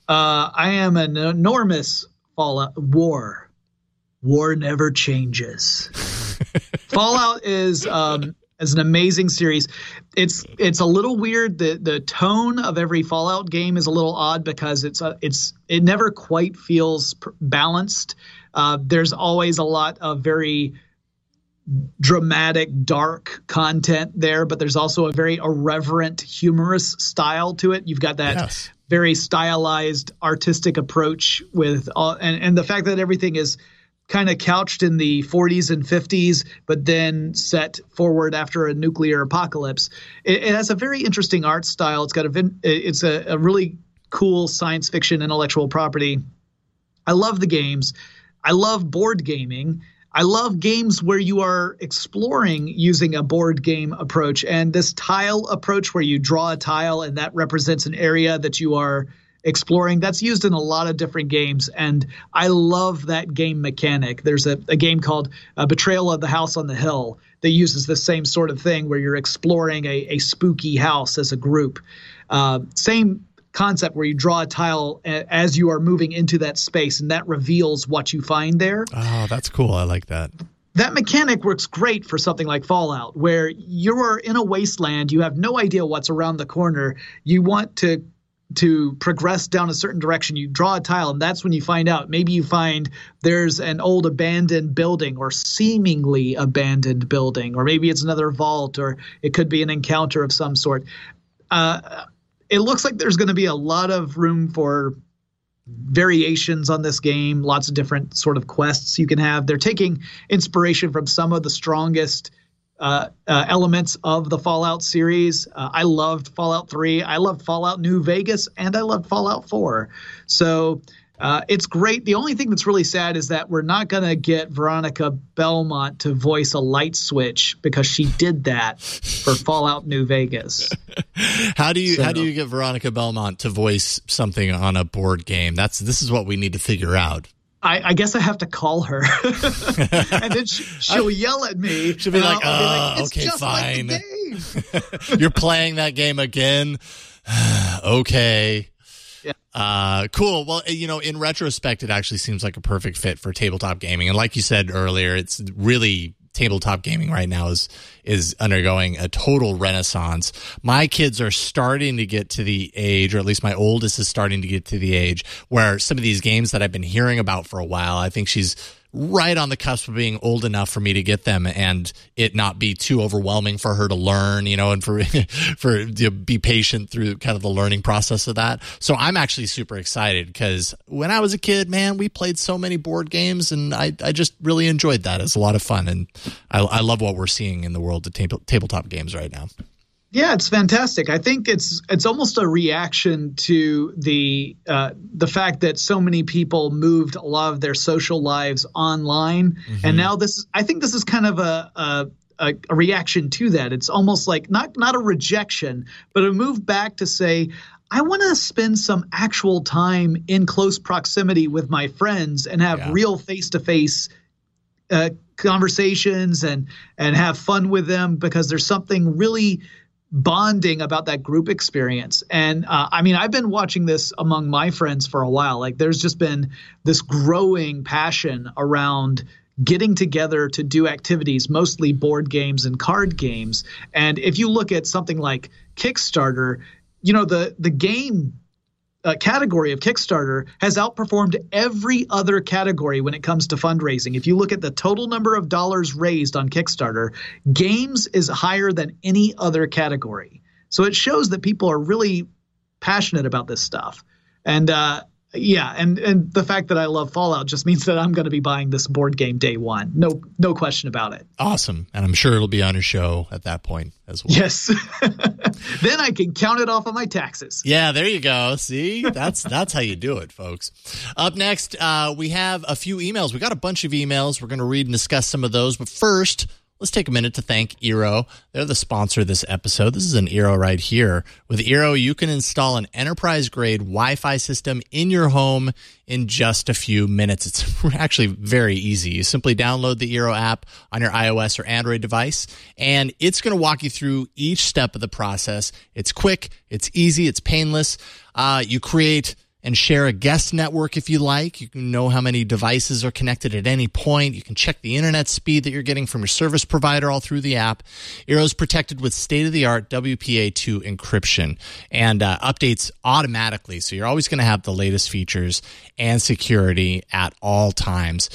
I am an enormous Fallout War. War never changes. Fallout is an amazing series. It's a little weird. The tone of every Fallout game is a little odd because it never quite feels balanced. There's always a lot of very dramatic, dark content there, but there's also a very irreverent, humorous style to it. You've got that very stylized, artistic approach with and the fact that everything is kind of couched in the 40s and 50s, but then set forward after a nuclear apocalypse. It has a very interesting art style. It's a really cool science fiction intellectual property. I love the games. I love board gaming. I love games where you are exploring using a board game approach, and this tile approach where you draw a tile and that represents an area that you are exploring. That's used in a lot of different games, and I love that game mechanic. There's a game called Betrayal of the House on the Hill that uses the same sort of thing where you're exploring a spooky house as a group. Same concept where you draw a tile as you are moving into that space, and that reveals what you find there. Oh, that's cool. I like that. That mechanic works great for something like Fallout, where you're in a wasteland. You have no idea what's around the corner. You want to progress down a certain direction. You draw a tile, and that's when you find out. Maybe you find there's an old abandoned building or seemingly abandoned building, or maybe it's another vault, or it could be an encounter of some sort. It looks like there's going to be a lot of room for variations on this game, lots of different sort of quests you can have. They're taking inspiration from some of the strongest elements of the Fallout series. I loved Fallout 3. I loved Fallout New Vegas, and I loved Fallout 4. So it's great. The only thing that's really sad is that we're not going to get Veronica Belmont to voice a light switch, because she did that for Fallout New Vegas. How do you get Veronica Belmont to voice something on a board game? This is what we need to figure out. I guess I have to call her, and then she'll yell at me. She'll be like, it's okay, just fine. Like the game. You're playing that game again? Okay. Yeah. Cool. Well, in retrospect, it actually seems like a perfect fit for tabletop gaming. And like you said earlier, it's really tabletop gaming right now is undergoing a total renaissance. My kids are starting to get to the age, or at least my oldest is starting to get to the age where some of these games that I've been hearing about for a while, I think she's right on the cusp of being old enough for me to get them and it not be too overwhelming for her to learn, and for be patient through kind of the learning process of that. So I'm actually super excited, because when I was a kid, man, we played so many board games, and I just really enjoyed that. It's a lot of fun, and I love what we're seeing in the world of tabletop games right now. Yeah, it's fantastic. I think it's almost a reaction to the fact that so many people moved a lot of their social lives online, and now I think this is kind of a reaction to that. It's almost like not a rejection, but a move back to say, I want to spend some actual time in close proximity with my friends and have real face-to-face conversations and have fun with them, because there's something really bonding about that group experience. And I mean, I've been watching this among my friends for a while. Like, there's just been this growing passion around getting together to do activities, mostly board games and card games. And if you look at something like Kickstarter, you know, the game category of Kickstarter has outperformed every other category when it comes to fundraising. If you look at the total number of dollars raised on Kickstarter, games is higher than any other category. So it shows that people are really passionate about this stuff. And and the fact that I love Fallout just means that I'm going to be buying this board game day one. No question about it. Awesome. And I'm sure it'll be on your show at that point as well. Yes. Then I can count it off on my taxes. Yeah, there you go. See, that's how you do it, folks. Up next, we have a few emails. We got a bunch of emails. We're going to read and discuss some of those. But first, let's take a minute to thank Eero. They're the sponsor of this episode. This is an Eero right here. With Eero, you can install an enterprise-grade Wi-Fi system in your home in just a few minutes. It's actually very easy. You simply download the Eero app on your iOS or Android device, and it's going to walk you through each step of the process. It's quick, it's easy, it's painless. You create and share a guest network if you like. You can know how many devices are connected at any point. You can check the internet speed that you're getting from your service provider all through the app. Eero is protected with state-of-the-art WPA2 encryption and updates automatically, so you're always going to have the latest features and security at all times.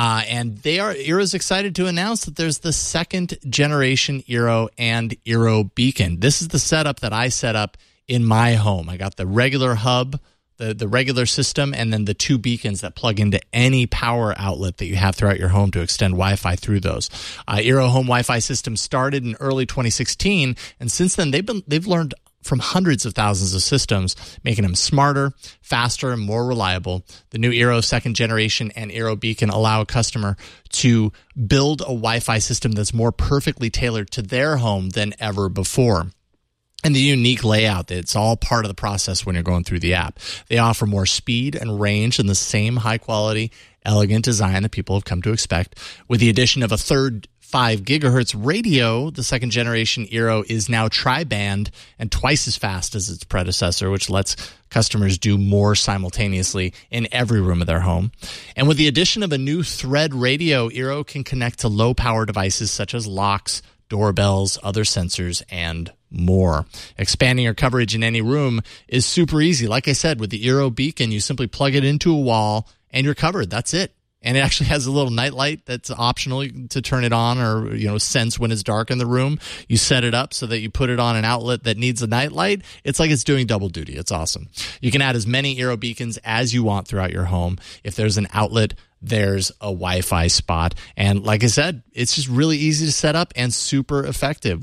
And Eero's excited to announce that there's the second generation Eero and Eero Beacon. This is the setup that I set up in my home. I got the regular hub, the regular system, and then the two beacons that plug into any power outlet that you have throughout your home to extend Wi-Fi through those. Eero Home Wi-Fi system started in early 2016, and since then they've learned from hundreds of thousands of systems, making them smarter, faster, and more reliable. The new Eero second generation and Eero Beacon allow a customer to build a Wi-Fi system that's more perfectly tailored to their home than ever before. And the unique layout, it's all part of the process when you're going through the app. They offer more speed and range in the same high-quality, elegant design that people have come to expect. With the addition of a third 5 gigahertz radio, the second generation Eero is now tri-band and twice as fast as its predecessor, which lets customers do more simultaneously in every room of their home. And with the addition of a new thread radio, Eero can connect to low-power devices such as locks, doorbells, other sensors, and more. Expanding your coverage in any room is super easy. Like I said, with the Eero Beacon, you simply plug it into a wall and you're covered. That's it. And it actually has a little night light that's optional to turn it on or, sense when it's dark in the room. You set it up so that you put it on an outlet that needs a night light. It's like it's doing double duty. It's awesome. You can add as many Eero beacons as you want throughout your home. If there's an outlet, there's a Wi-Fi spot. And like I said, it's just really easy to set up and super effective.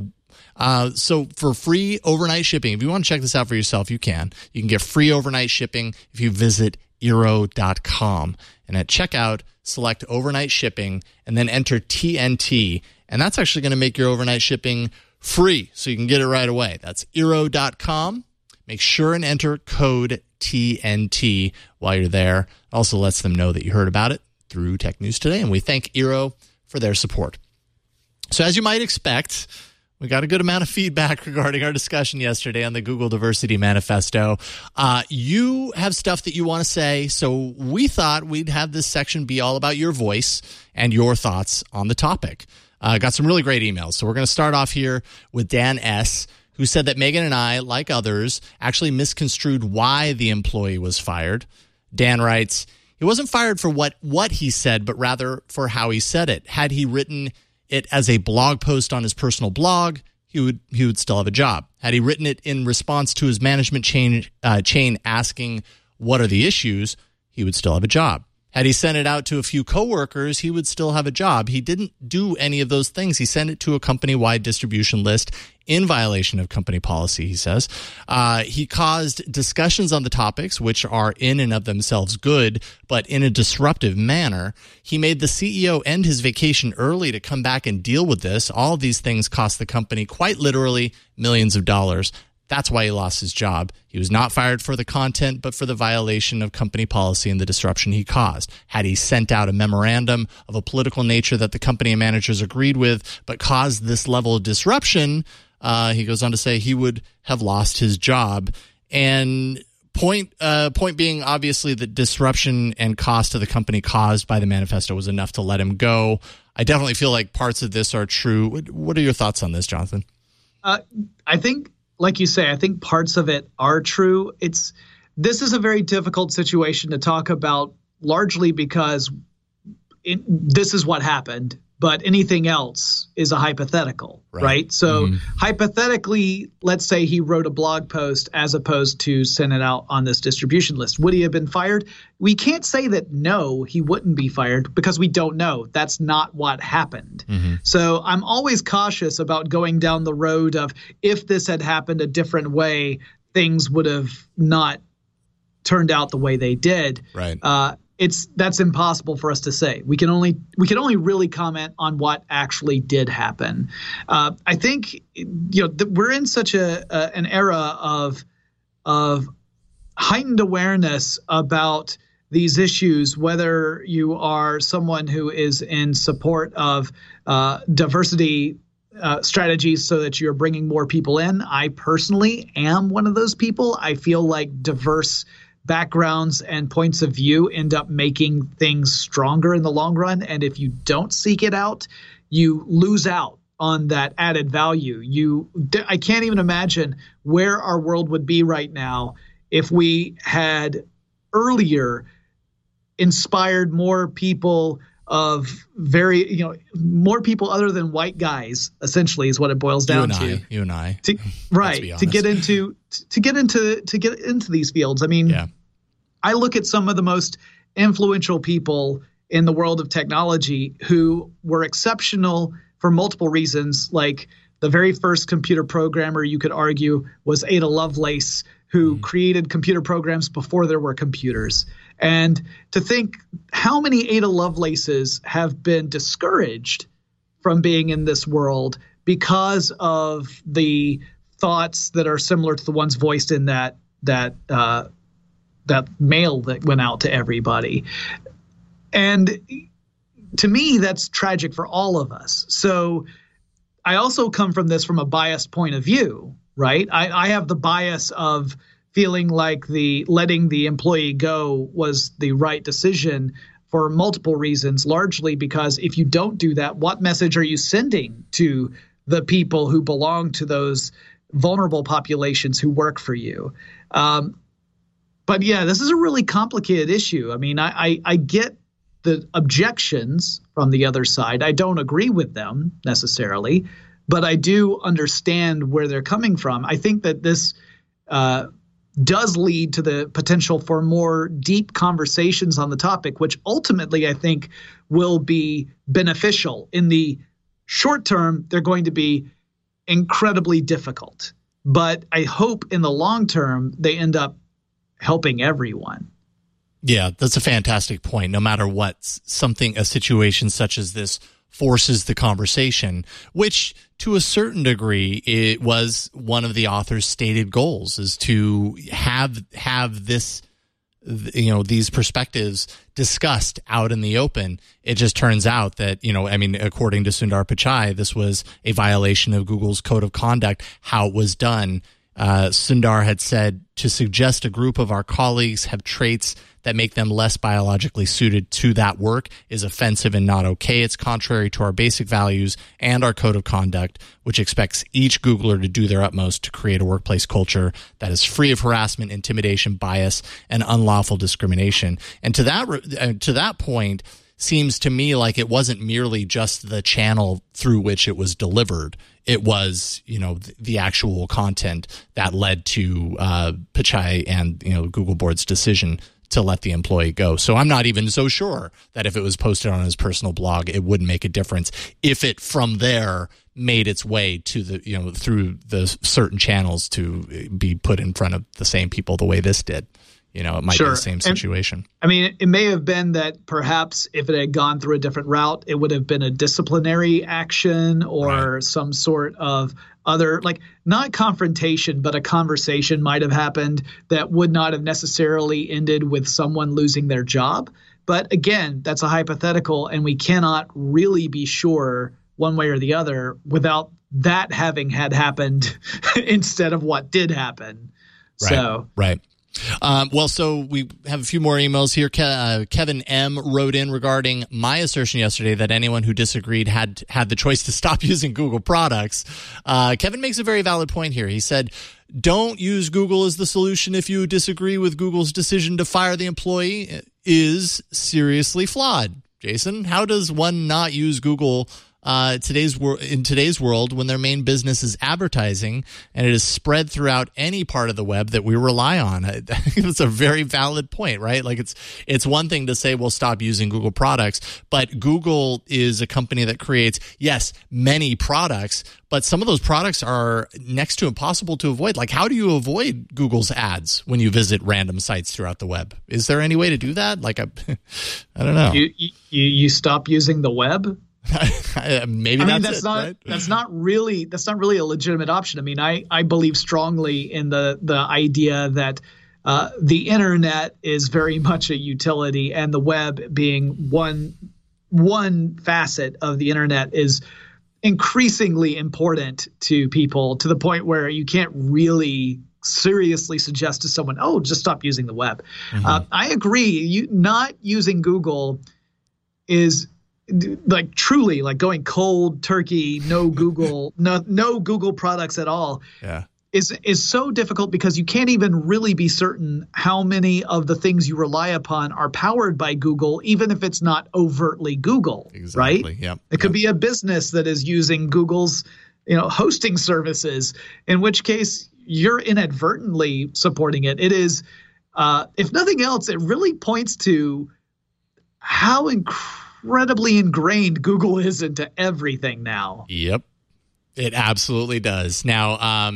So for free overnight shipping, if you want to check this out for yourself, you can. You can get free overnight shipping if you visit Eero.com. And at checkout, select overnight shipping and then enter TNT. And that's actually going to make your overnight shipping free, so you can get it right away. That's Eero.com. Make sure and enter code TNT while you're there. It also lets them know that you heard about it through Tech News Today. And we thank Eero for their support. So as you might expect, we got a good amount of feedback regarding our discussion yesterday on the Google Diversity Manifesto. You have stuff that you want to say, so we thought we'd have this section be all about your voice and your thoughts on the topic. Got some really great emails. So we're going to start off here with Dan S., who said that Megan and I, like others, actually misconstrued why the employee was fired. Dan writes, he wasn't fired for what he said, but rather for how he said it. Had he written it as a blog post on his personal blog, he would still have a job. Had he written it in response to his management chain asking what are the issues, he would still have a job. Had he sent it out to a few coworkers, he would still have a job. He didn't do any of those things. He sent it to a company-wide distribution list in violation of company policy, he says. He caused discussions on the topics, which are in and of themselves good, but in a disruptive manner. He made the CEO end his vacation early to come back and deal with this. All of these things cost the company quite literally millions of dollars. That's why he lost his job. He was not fired for the content, but for the violation of company policy and the disruption he caused. Had he sent out a memorandum of a political nature that the company and managers agreed with, but caused this level of disruption, he goes on to say he would have lost his job. And point being, obviously, the disruption and cost to the company caused by the manifesto was enough to let him go. I definitely feel like parts of this are true. What are your thoughts on this, Jonathan? I think, like you say, I think parts of it are true. This is a very difficult situation to talk about, largely because this is what happened, but anything else is a hypothetical, right? So hypothetically, let's say he wrote a blog post as opposed to send it out on this distribution list. Would he have been fired? We can't say that no, he wouldn't be fired, because we don't know. That's not what happened. So I'm always cautious about going down the road of, if this had happened a different way, things would have not turned out the way they did. Right. That's impossible for us to say. We can only really comment on what actually did happen. I think we're in such an era of heightened awareness about these issues, whether you are someone who is in support of diversity strategies so that you're bringing more people in. I personally am one of those people. I feel like diverse backgrounds and points of view end up making things stronger in the long run. And if you don't seek it out, you lose out on that added value. I can't even imagine where our world would be right now if we had earlier inspired more people of more people other than white guys, essentially, is what it boils down to. You and I. To get into these fields. I mean, I look at some of the most influential people in the world of technology who were exceptional for multiple reasons. Like, the very first computer programmer, you could argue, was Ada Lovelace, who created computer programs before there were computers. And to think how many Ada Lovelaces have been discouraged from being in this world because of the thoughts that are similar to the ones voiced in that mail that went out to everybody. And to me, that's tragic for all of us. So I also come from this from a biased point of view, right? I have the bias of feeling like letting the employee go was the right decision for multiple reasons, largely because if you don't do that, what message are you sending to the people who belong to those vulnerable populations who work for you? But yeah, this is a really complicated issue. I mean, I get the objections from the other side. I don't agree with them necessarily, but I do understand where they're coming from. I think that this does lead to the potential for more deep conversations on the topic, which ultimately I think will be beneficial. In the short term, they're going to be incredibly difficult, but I hope in the long term they end up helping everyone. Yeah, that's a fantastic point. No matter what, a situation such as this forces the conversation, which to a certain degree, it was one of the author's stated goals, is to have this, these perspectives discussed out in the open. It just turns out that, according to Sundar Pichai, this was a violation of Google's code of conduct, how it was done. Sundar had said, to suggest a group of our colleagues have traits that make them less biologically suited to that work is offensive and not okay. It's contrary to our basic values and our code of conduct, which expects each Googler to do their utmost to create a workplace culture that is free of harassment, intimidation, bias, and unlawful discrimination. And to that point, seems to me like it wasn't merely just the channel through which it was delivered. It was, the actual content that led to Pichai and, Google board's decision to let the employee go. So I'm not even so sure that if it was posted on his personal blog, it wouldn't make a difference if it from there made its way to the, through the certain channels to be put in front of the same people the way this did. It might be the same situation. It may have been that perhaps if it had gone through a different route, it would have been a disciplinary action or some sort of other, like not confrontation, but a conversation might have happened that would not have necessarily ended with someone losing their job. But again, that's a hypothetical, and we cannot really be sure one way or the other without that having had happened instead of what did happen. Right. So we have a few more emails here. Kevin M. wrote in regarding my assertion yesterday that anyone who disagreed had the choice to stop using Google products. Kevin makes a very valid point here. He said, don't use Google as the solution if you disagree with Google's decision to fire the employee is seriously flawed. Jason, how does one not use Google in today's world when their main business is advertising and it is spread throughout any part of the web that we rely on? I think it's a very valid point, right? Like it's one thing to say, well, stop using Google products, but Google is a company that creates, yes, many products, but some of those products are next to impossible to avoid. Like, how do you avoid Google's ads when you visit random sites throughout the web? Is there any way to do that? Like, I don't know. You stop using the web? That's not really a legitimate option. I believe strongly in the idea that the internet is very much a utility, and the web being one facet of the internet is increasingly important to people, to the point where you can't really seriously suggest to someone, oh, just stop using the web. Mm-hmm. I agree. Not using Google is like truly like going cold turkey, no Google, no Google products at all. Yeah. Is so difficult because you can't even really be certain how many of the things you rely upon are powered by Google, even if it's not overtly Google, exactly. Right? Yep. It could be a business that is using Google's, hosting services, in which case you're inadvertently supporting it. It is, if nothing else, it really points to how incredibly ingrained Google is into everything now. Yep. It absolutely does. Now,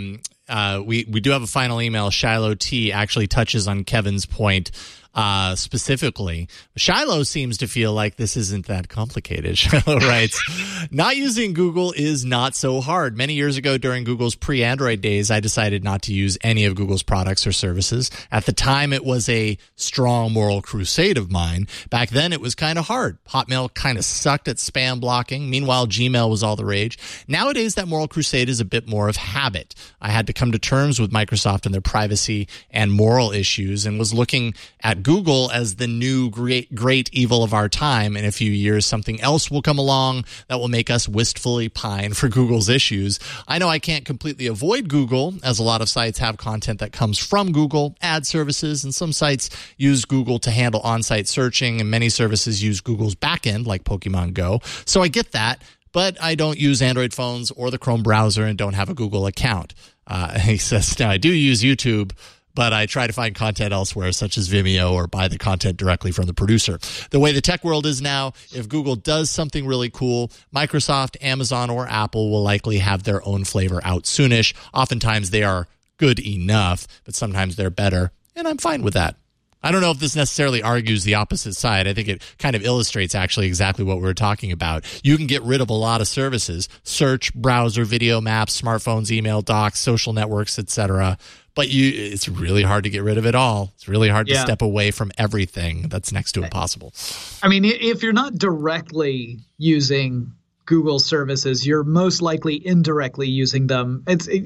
we do have a final email. Shiloh T actually touches on Kevin's point specifically. Shiloh seems to feel like this isn't that complicated. Shiloh writes, not using Google is not so hard. Many years ago during Google's pre-Android days, I decided not to use any of Google's products or services. At the time, it was a strong moral crusade of mine. Back then, it was kind of hard. Hotmail kind of sucked at spam blocking. Meanwhile, Gmail was all the rage. Nowadays, that moral crusade is a bit more of habit. I had to come to terms with Microsoft and their privacy and moral issues, and was looking at Google as the new great evil of our time. In a few years, something else will come along that will make us wistfully pine for Google's issues. I know I can't completely avoid Google, as a lot of sites have content that comes from Google, ad services, and some sites use Google to handle on-site searching, and many services use Google's backend, like Pokemon Go. So I get that, but I don't use Android phones or the Chrome browser and don't have a Google account. He says, now I do use YouTube, but I try to find content elsewhere, such as Vimeo, or buy the content directly from the producer. The way the tech world is now, if Google does something really cool, Microsoft, Amazon, or Apple will likely have their own flavor out soonish. Oftentimes they are good enough, but sometimes they're better, and I'm fine with that. I don't know if this necessarily argues the opposite side. I think it kind of illustrates actually exactly what we're talking about. You can get rid of a lot of services: search, browser, video, maps, smartphones, email, docs, social networks, etc. But it's really hard to get rid of it all. It's really hard to step away from everything. That's next to impossible. If you're not directly using Google services, you're most likely indirectly using them.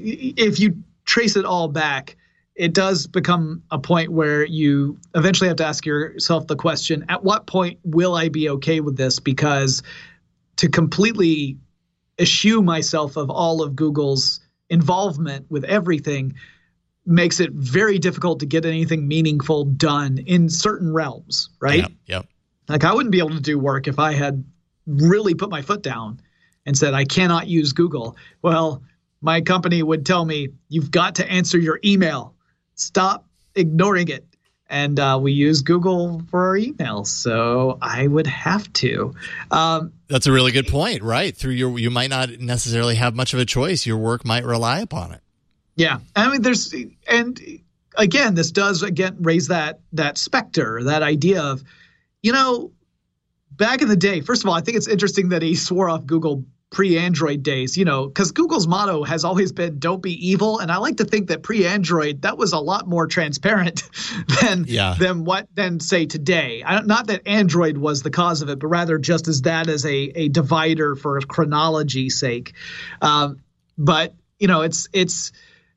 If you trace it all back, it does become a point where you eventually have to ask yourself the question, at what point will I be okay with this? Because to completely eschew myself of all of Google's involvement with everything makes it very difficult to get anything meaningful done in certain realms, right? Yep. Like, I wouldn't be able to do work if I had really put my foot down and said, I cannot use Google. Well, my company would tell me, you've got to answer your email. Stop ignoring it. and we use Google for our emails. So I would have to. That's a really good point, right? You might not necessarily have much of a choice. Your work might rely upon it. Yeah. I mean, and again, this does raise that specter, that idea of, back in the day, first of all, I think it's interesting that he swore off Google pre-Android days, because Google's motto has always been "Don't be evil," and I like to think that pre-Android that was a lot more transparent than say today. Not that Android was the cause of it, but rather just as that as a divider for chronology's sake. But it's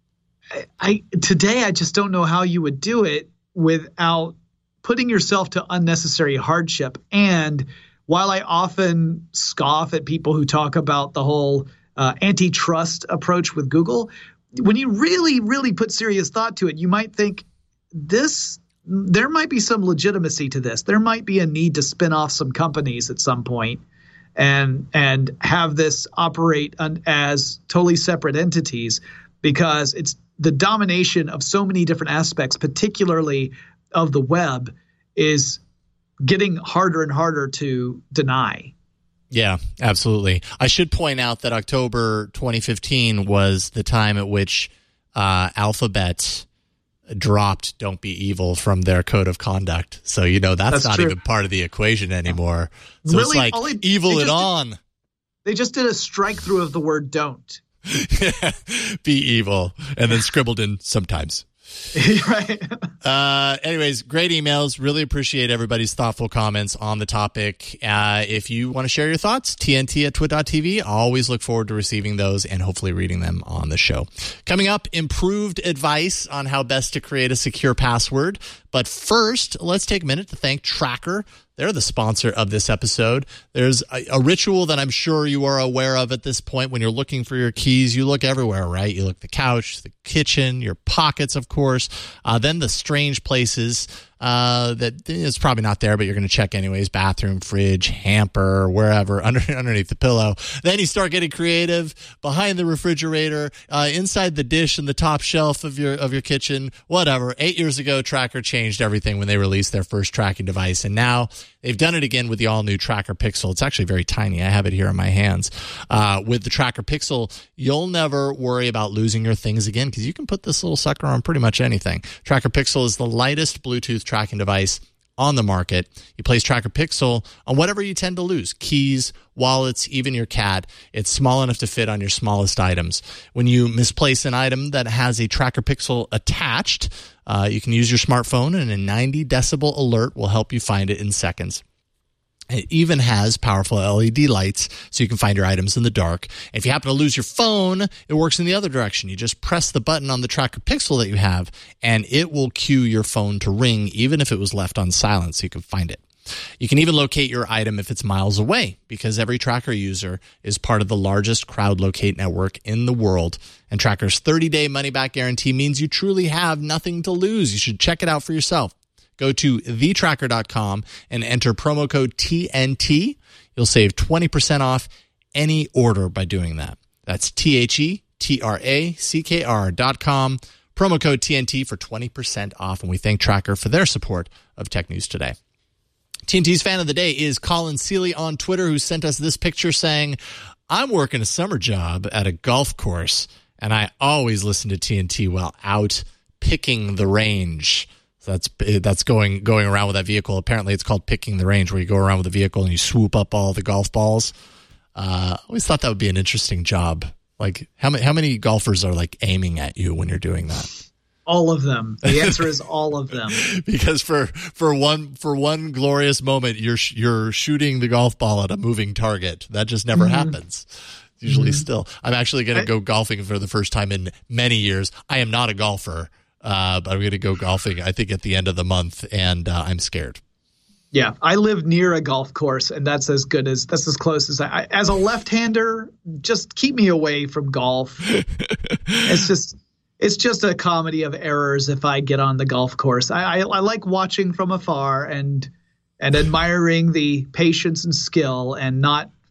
today I just don't know how you would do it without putting yourself to unnecessary hardship. And while I often scoff at people who talk about the whole antitrust approach with Google, when you really, really put serious thought to it, you might think there might be some legitimacy to this. There might be a need to spin off some companies at some point and have this operate as totally separate entities, because it's the domination of so many different aspects, particularly of the web, is getting harder and harder to deny. Yeah, absolutely. I should point out that October 2015 was the time at which Alphabet dropped "Don't be evil" from their code of conduct. So, that's not true. Even part of the equation anymore. So really, it's like evil it on. They just did a strike through of the word "don't." Be evil, and then scribbled in sometimes. Right. Anyways, great emails. Really appreciate everybody's thoughtful comments on the topic. If you want to share your thoughts, TNT@twit.tv. Always look forward to receiving those and hopefully reading them on the show. Coming up, improved advice on how best to create a secure password. But first, let's take a minute to thank Tracker. They're the sponsor of this episode. There's a ritual that I'm sure you are aware of at this point. When you're looking for your keys, you look everywhere, right? You look the couch, the kitchen, your pockets, of course, then the strange places that it's probably not there, but you're going to check anyways: bathroom, fridge, hamper, wherever, underneath the pillow. Then you start getting creative behind the refrigerator, inside the dish and the top shelf of your kitchen, whatever. 8 years ago, Tracker changed everything when they released their first tracking device, and now they've done it again with the all-new Tracker Pixel. It's actually very tiny. I have it here in my hands. With the Tracker Pixel, you'll never worry about losing your things again, because you can put this little sucker on pretty much anything. Tracker Pixel is the lightest Bluetooth tracking device on the market. You place Tracker Pixel on whatever you tend to lose: keys, wallets, even your cat. It's small enough to fit on your smallest items. When you misplace an item that has a Tracker Pixel attached, you can use your smartphone, and a 90 decibel alert will help you find it in seconds. It even has powerful LED lights so you can find your items in the dark. If you happen to lose your phone, it works in the other direction. You just press the button on the Tracker Pixel that you have, and it will cue your phone to ring, even if it was left on silent, so you can find it. You can even locate your item if it's miles away, because every Tracker user is part of the largest CrowdLocate network in the world. And Tracker's 30-day money-back guarantee means you truly have nothing to lose. You should check it out for yourself. Go to thetracker.com and enter promo code TNT. You'll save 20% off any order by doing that. That's TheTracker.com. Promo code TNT for 20% off. And we thank Tracker for their support of Tech News Today. TNT's fan of the day is Colin Seeley on Twitter, who sent us this picture saying, "I'm working a summer job at a golf course, and I always listen to TNT while out picking the range." That's going around with that vehicle. Apparently, it's called picking the range, where you go around with a vehicle and you swoop up all the golf balls. I always thought that would be an interesting job. Like, how many golfers are like aiming at you when you're doing that? All of them. The answer is all of them. Because for one glorious moment, you're shooting the golf ball at a moving target. That just never happens. Usually, still. I'm actually going to go golfing for the first time in many years. I am not a golfer. But I'm going to go golfing, I think, at the end of the month, and I'm scared. Yeah, I live near a golf course, and that's as close as as a left-hander, just keep me away from golf. It's just a comedy of errors if I get on the golf course. I like watching from afar and admiring the patience and skill, and not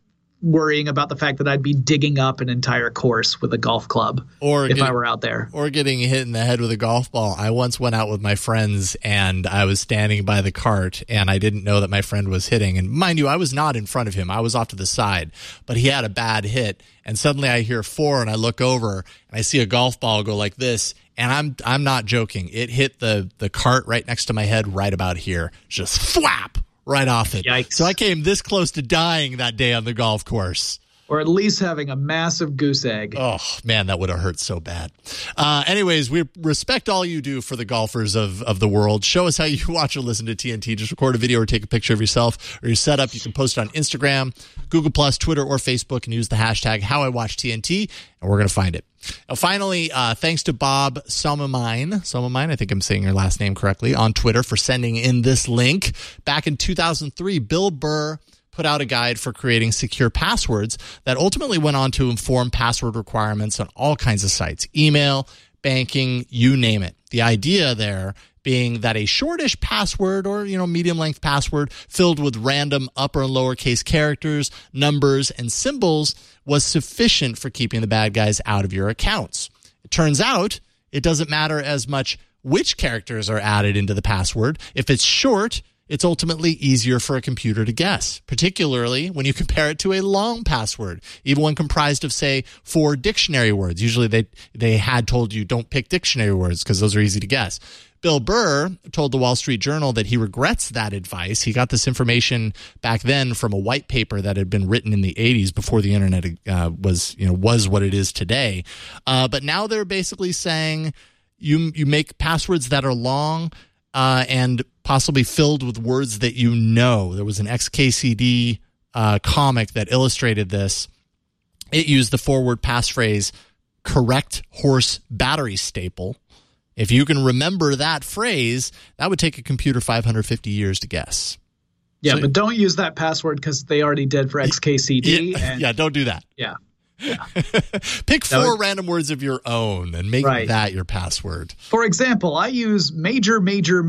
worrying about the fact that I'd be digging up an entire course with a golf club if I were out there. Or getting hit in the head with a golf ball. I once went out with my friends and I was standing by the cart and I didn't know that my friend was hitting. And mind you, I was not in front of him. I was off to the side, but he had a bad hit. And suddenly I hear 4 and I look over and I see a golf ball go like this. And I'm not joking. It hit the cart right next to my head right about here. Just thwap right off it. Yikes. So I came this close to dying that day on the golf course. Or at least having a massive goose egg. Oh, man, that would have hurt so bad. Anyways, we respect all you do for the golfers of the world. Show us how you watch or listen to TNT. Just record a video or take a picture of yourself or your setup. You can post it on Instagram, Google+, Twitter, or Facebook and use the hashtag HowIWatchTNT, and we're going to find it. Now, finally, thanks to Bob Sommermine, I think I'm saying your last name correctly, on Twitter for sending in this link. Back in 2003, Bill Burr put out a guide for creating secure passwords that ultimately went on to inform password requirements on all kinds of sites, email, banking, you name it. The idea there being that a shortish password or, medium-length password filled with random upper and lowercase characters, numbers, and symbols was sufficient for keeping the bad guys out of your accounts. It turns out it doesn't matter as much which characters are added into the password. If it's short, it's ultimately easier for a computer to guess, particularly when you compare it to a long password, even when comprised of, say, 4 dictionary words. Usually they had told you don't pick dictionary words because those are easy to guess. Bill Burr told the Wall Street Journal that he regrets that advice. He got this information back then from a white paper that had been written in the 80s before the internet was what it is today. But now they're basically saying you make passwords that are long and possibly filled with words that you know. There was an XKCD comic that illustrated this. It used the forward passphrase, correct horse battery staple. If you can remember that phrase, that would take a computer 550 years to guess. Yeah, but don't use that password because they already did for XKCD. Yeah, don't do that. Yeah. Pick 4 random words of your own and make that your password. For example, I use major,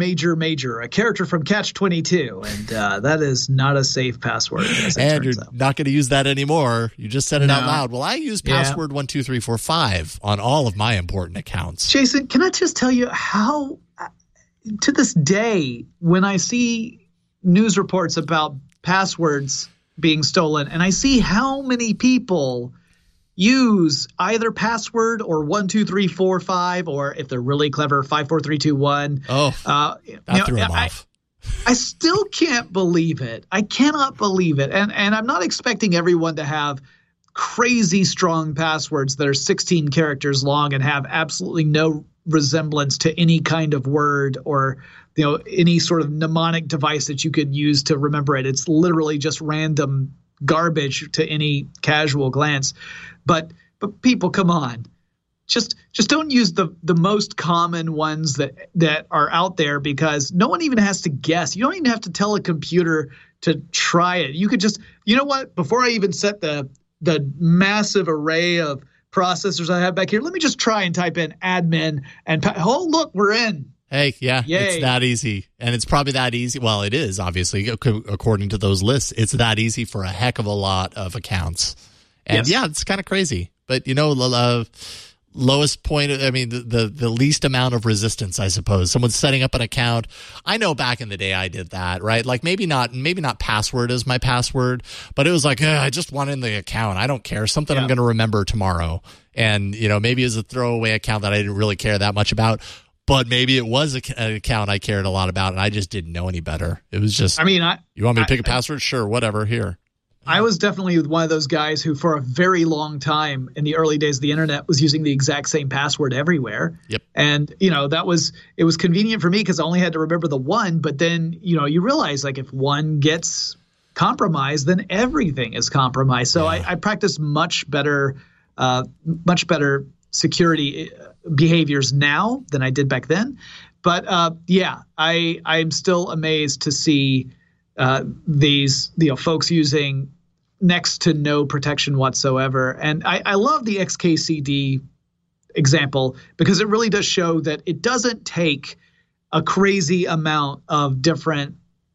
a character from Catch-22, and that is not a safe password. And you're not going to use that anymore. You just said it out loud. Well, I use password 12345 on all of my important accounts. Jason, can I just tell you how, to this day, when I see news reports about passwords being stolen, and I see how many people use either password or 12345, or if they're really clever, 54321. That threw them off. I still can't believe it. I cannot believe it. And I'm not expecting everyone to have crazy strong passwords that are 16 characters long and have absolutely no resemblance to any kind of word or any sort of mnemonic device that you could use to remember it. It's literally just random garbage to any casual glance. But people, come on. Just don't use the most common ones that are out there, because no one even has to guess. You don't even have to tell a computer to try it. You could just, before I even set the massive array of processors I have back here, let me just try and type in admin and look, we're in. Hey, yeah, Yay. It's that easy. And it's probably that easy. Well, it is, obviously, according to those lists. It's that easy for a heck of a lot of accounts. And yes. It's kind of crazy. But, lowest point, the least amount of resistance, I suppose. Someone's setting up an account. I know back in the day I did that, right? Like maybe not password as my password, but it was like, I just want in the account. I don't care. Something I'm going to remember tomorrow. And, maybe it was a throwaway account that I didn't really care that much about. But maybe it was an account I cared a lot about, and I just didn't know any better. It was just, you want me to pick a password? Sure, whatever, here. I was definitely one of those guys who, for a very long time in the early days of the internet, was using the exact same password everywhere. Yep. And, it was convenient for me because I only had to remember the one. But then, you realize, like, if one gets compromised, then everything is compromised. So I practice much better security behaviors now than I did back then. But I'm still amazed to see these folks using next to no protection whatsoever. And I love the XKCD example because it really does show that it doesn't take a crazy amount of different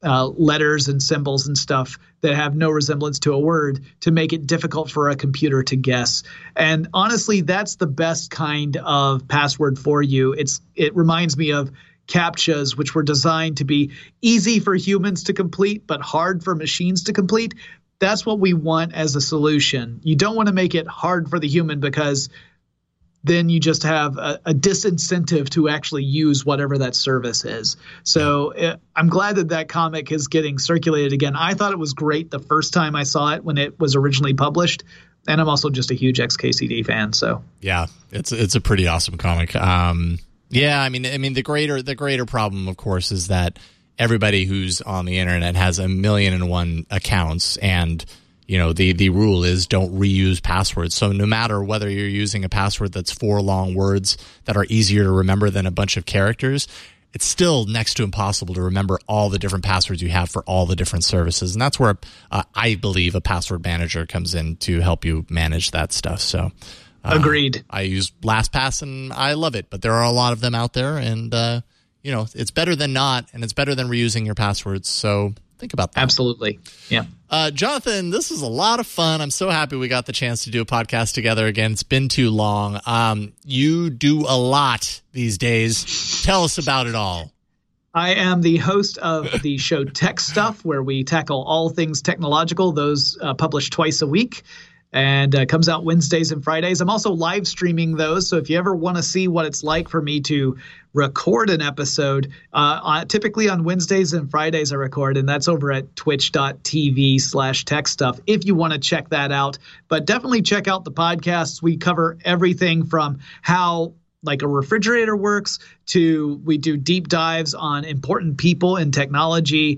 letters and symbols and stuff that have no resemblance to a word to make it difficult for a computer to guess. And honestly, that's the best kind of password for you. It reminds me of CAPTCHAs, which were designed to be easy for humans to complete, but hard for machines to complete. That's what we want as a solution. You don't want to make it hard for the human, because then you just have a disincentive to actually use whatever that service is. So I'm glad that comic is getting circulated again. I thought it was great the first time I saw it when it was originally published. And I'm also just a huge XKCD fan. So yeah, it's a pretty awesome comic. Yeah, I mean the greater problem, of course, is that everybody who's on the internet has 1,000,001 accounts, and the rule is don't reuse passwords. So no matter whether you're using a password that's 4 long words that are easier to remember than a bunch of characters, it's still next to impossible to remember all the different passwords you have for all the different services. And that's where I believe a password manager comes in to help you manage that stuff. So agreed. I use LastPass and I love it, but there are a lot of them out there, and it's better than not, and it's better than reusing your passwords. So think about that. Absolutely. Yeah. Jonathan, this was a lot of fun. I'm so happy we got the chance to do a podcast together again. It's been too long. You do a lot these days. Tell us about it all. I am the host of the show Tech Stuff, where we tackle all things technological. Those publish twice a week, and comes out Wednesdays and Fridays. I'm also live streaming those, so if you ever want to see what it's like for me to record an episode, typically on Wednesdays and Fridays I record, and that's over at twitch.tv/techstuff if you want to check that out. But definitely check out the podcasts. We cover everything from how like a refrigerator works to we do deep dives on important people in technology.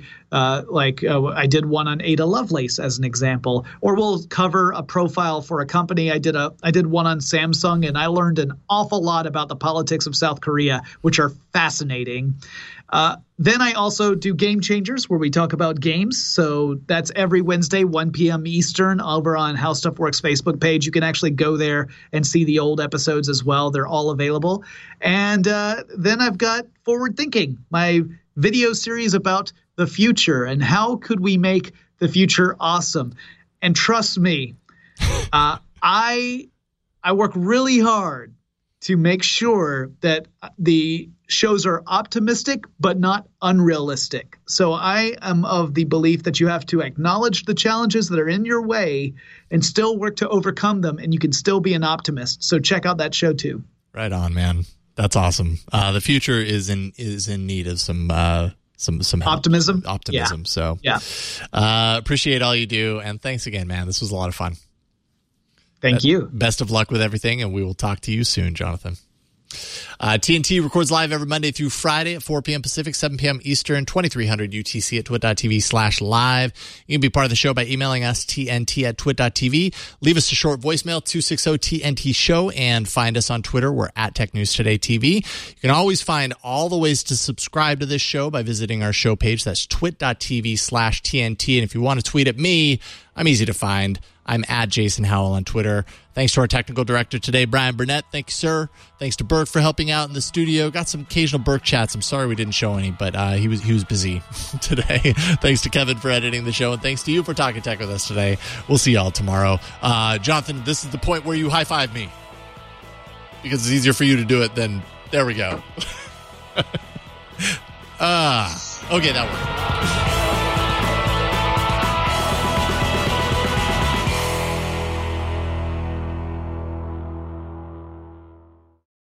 I did one on Ada Lovelace as an example, or we'll cover a profile for a company. I did one on Samsung, and I learned an awful lot about the politics of South Korea, which are fascinating. Then I also do Game Changers, where we talk about games. So that's every Wednesday, 1 p.m. Eastern, over on How Stuff Works Facebook page. You can actually go there and see the old episodes as well. They're all available. And then I've got Forward Thinking, my video series about the future and how could we make the future awesome. And trust me, I work really hard to make sure that the shows are optimistic but not unrealistic. So I am of the belief that you have to acknowledge the challenges that are in your way and still work to overcome them, and you can still be an optimist. So check out that show too. Right on, man. That's awesome. The future is in need of some optimism. Yeah. So appreciate all you do, and thanks again, man. This was a lot of fun. Thank you. Best of luck with everything, and we will talk to you soon, Jonathan. TNT records live every Monday through Friday at 4 p.m. Pacific, 7 p.m. Eastern, 2300 UTC at twit.tv/live. You can be part of the show by emailing us, tnt@twit.tv. Leave us a short voicemail, 260-TNT-SHOW, and find us on Twitter. We're at Tech News Today TV. You can always find all the ways to subscribe to this show by visiting our show page. That's twit.tv/TNT. And if you want to tweet at me, I'm easy to find. I'm at Jason Howell on Twitter. Thanks to our technical director today, Brian Burnett. Thank you, sir. Thanks to Burke for helping out in the studio. Got some occasional Burke chats. I'm sorry we didn't show any, but he was busy today. Thanks to Kevin for editing the show, and thanks to you for talking tech with us today. We'll see y'all tomorrow. Jonathan, this is the point where you high-five me, because it's easier for you to do it than... There we go. Okay, that worked.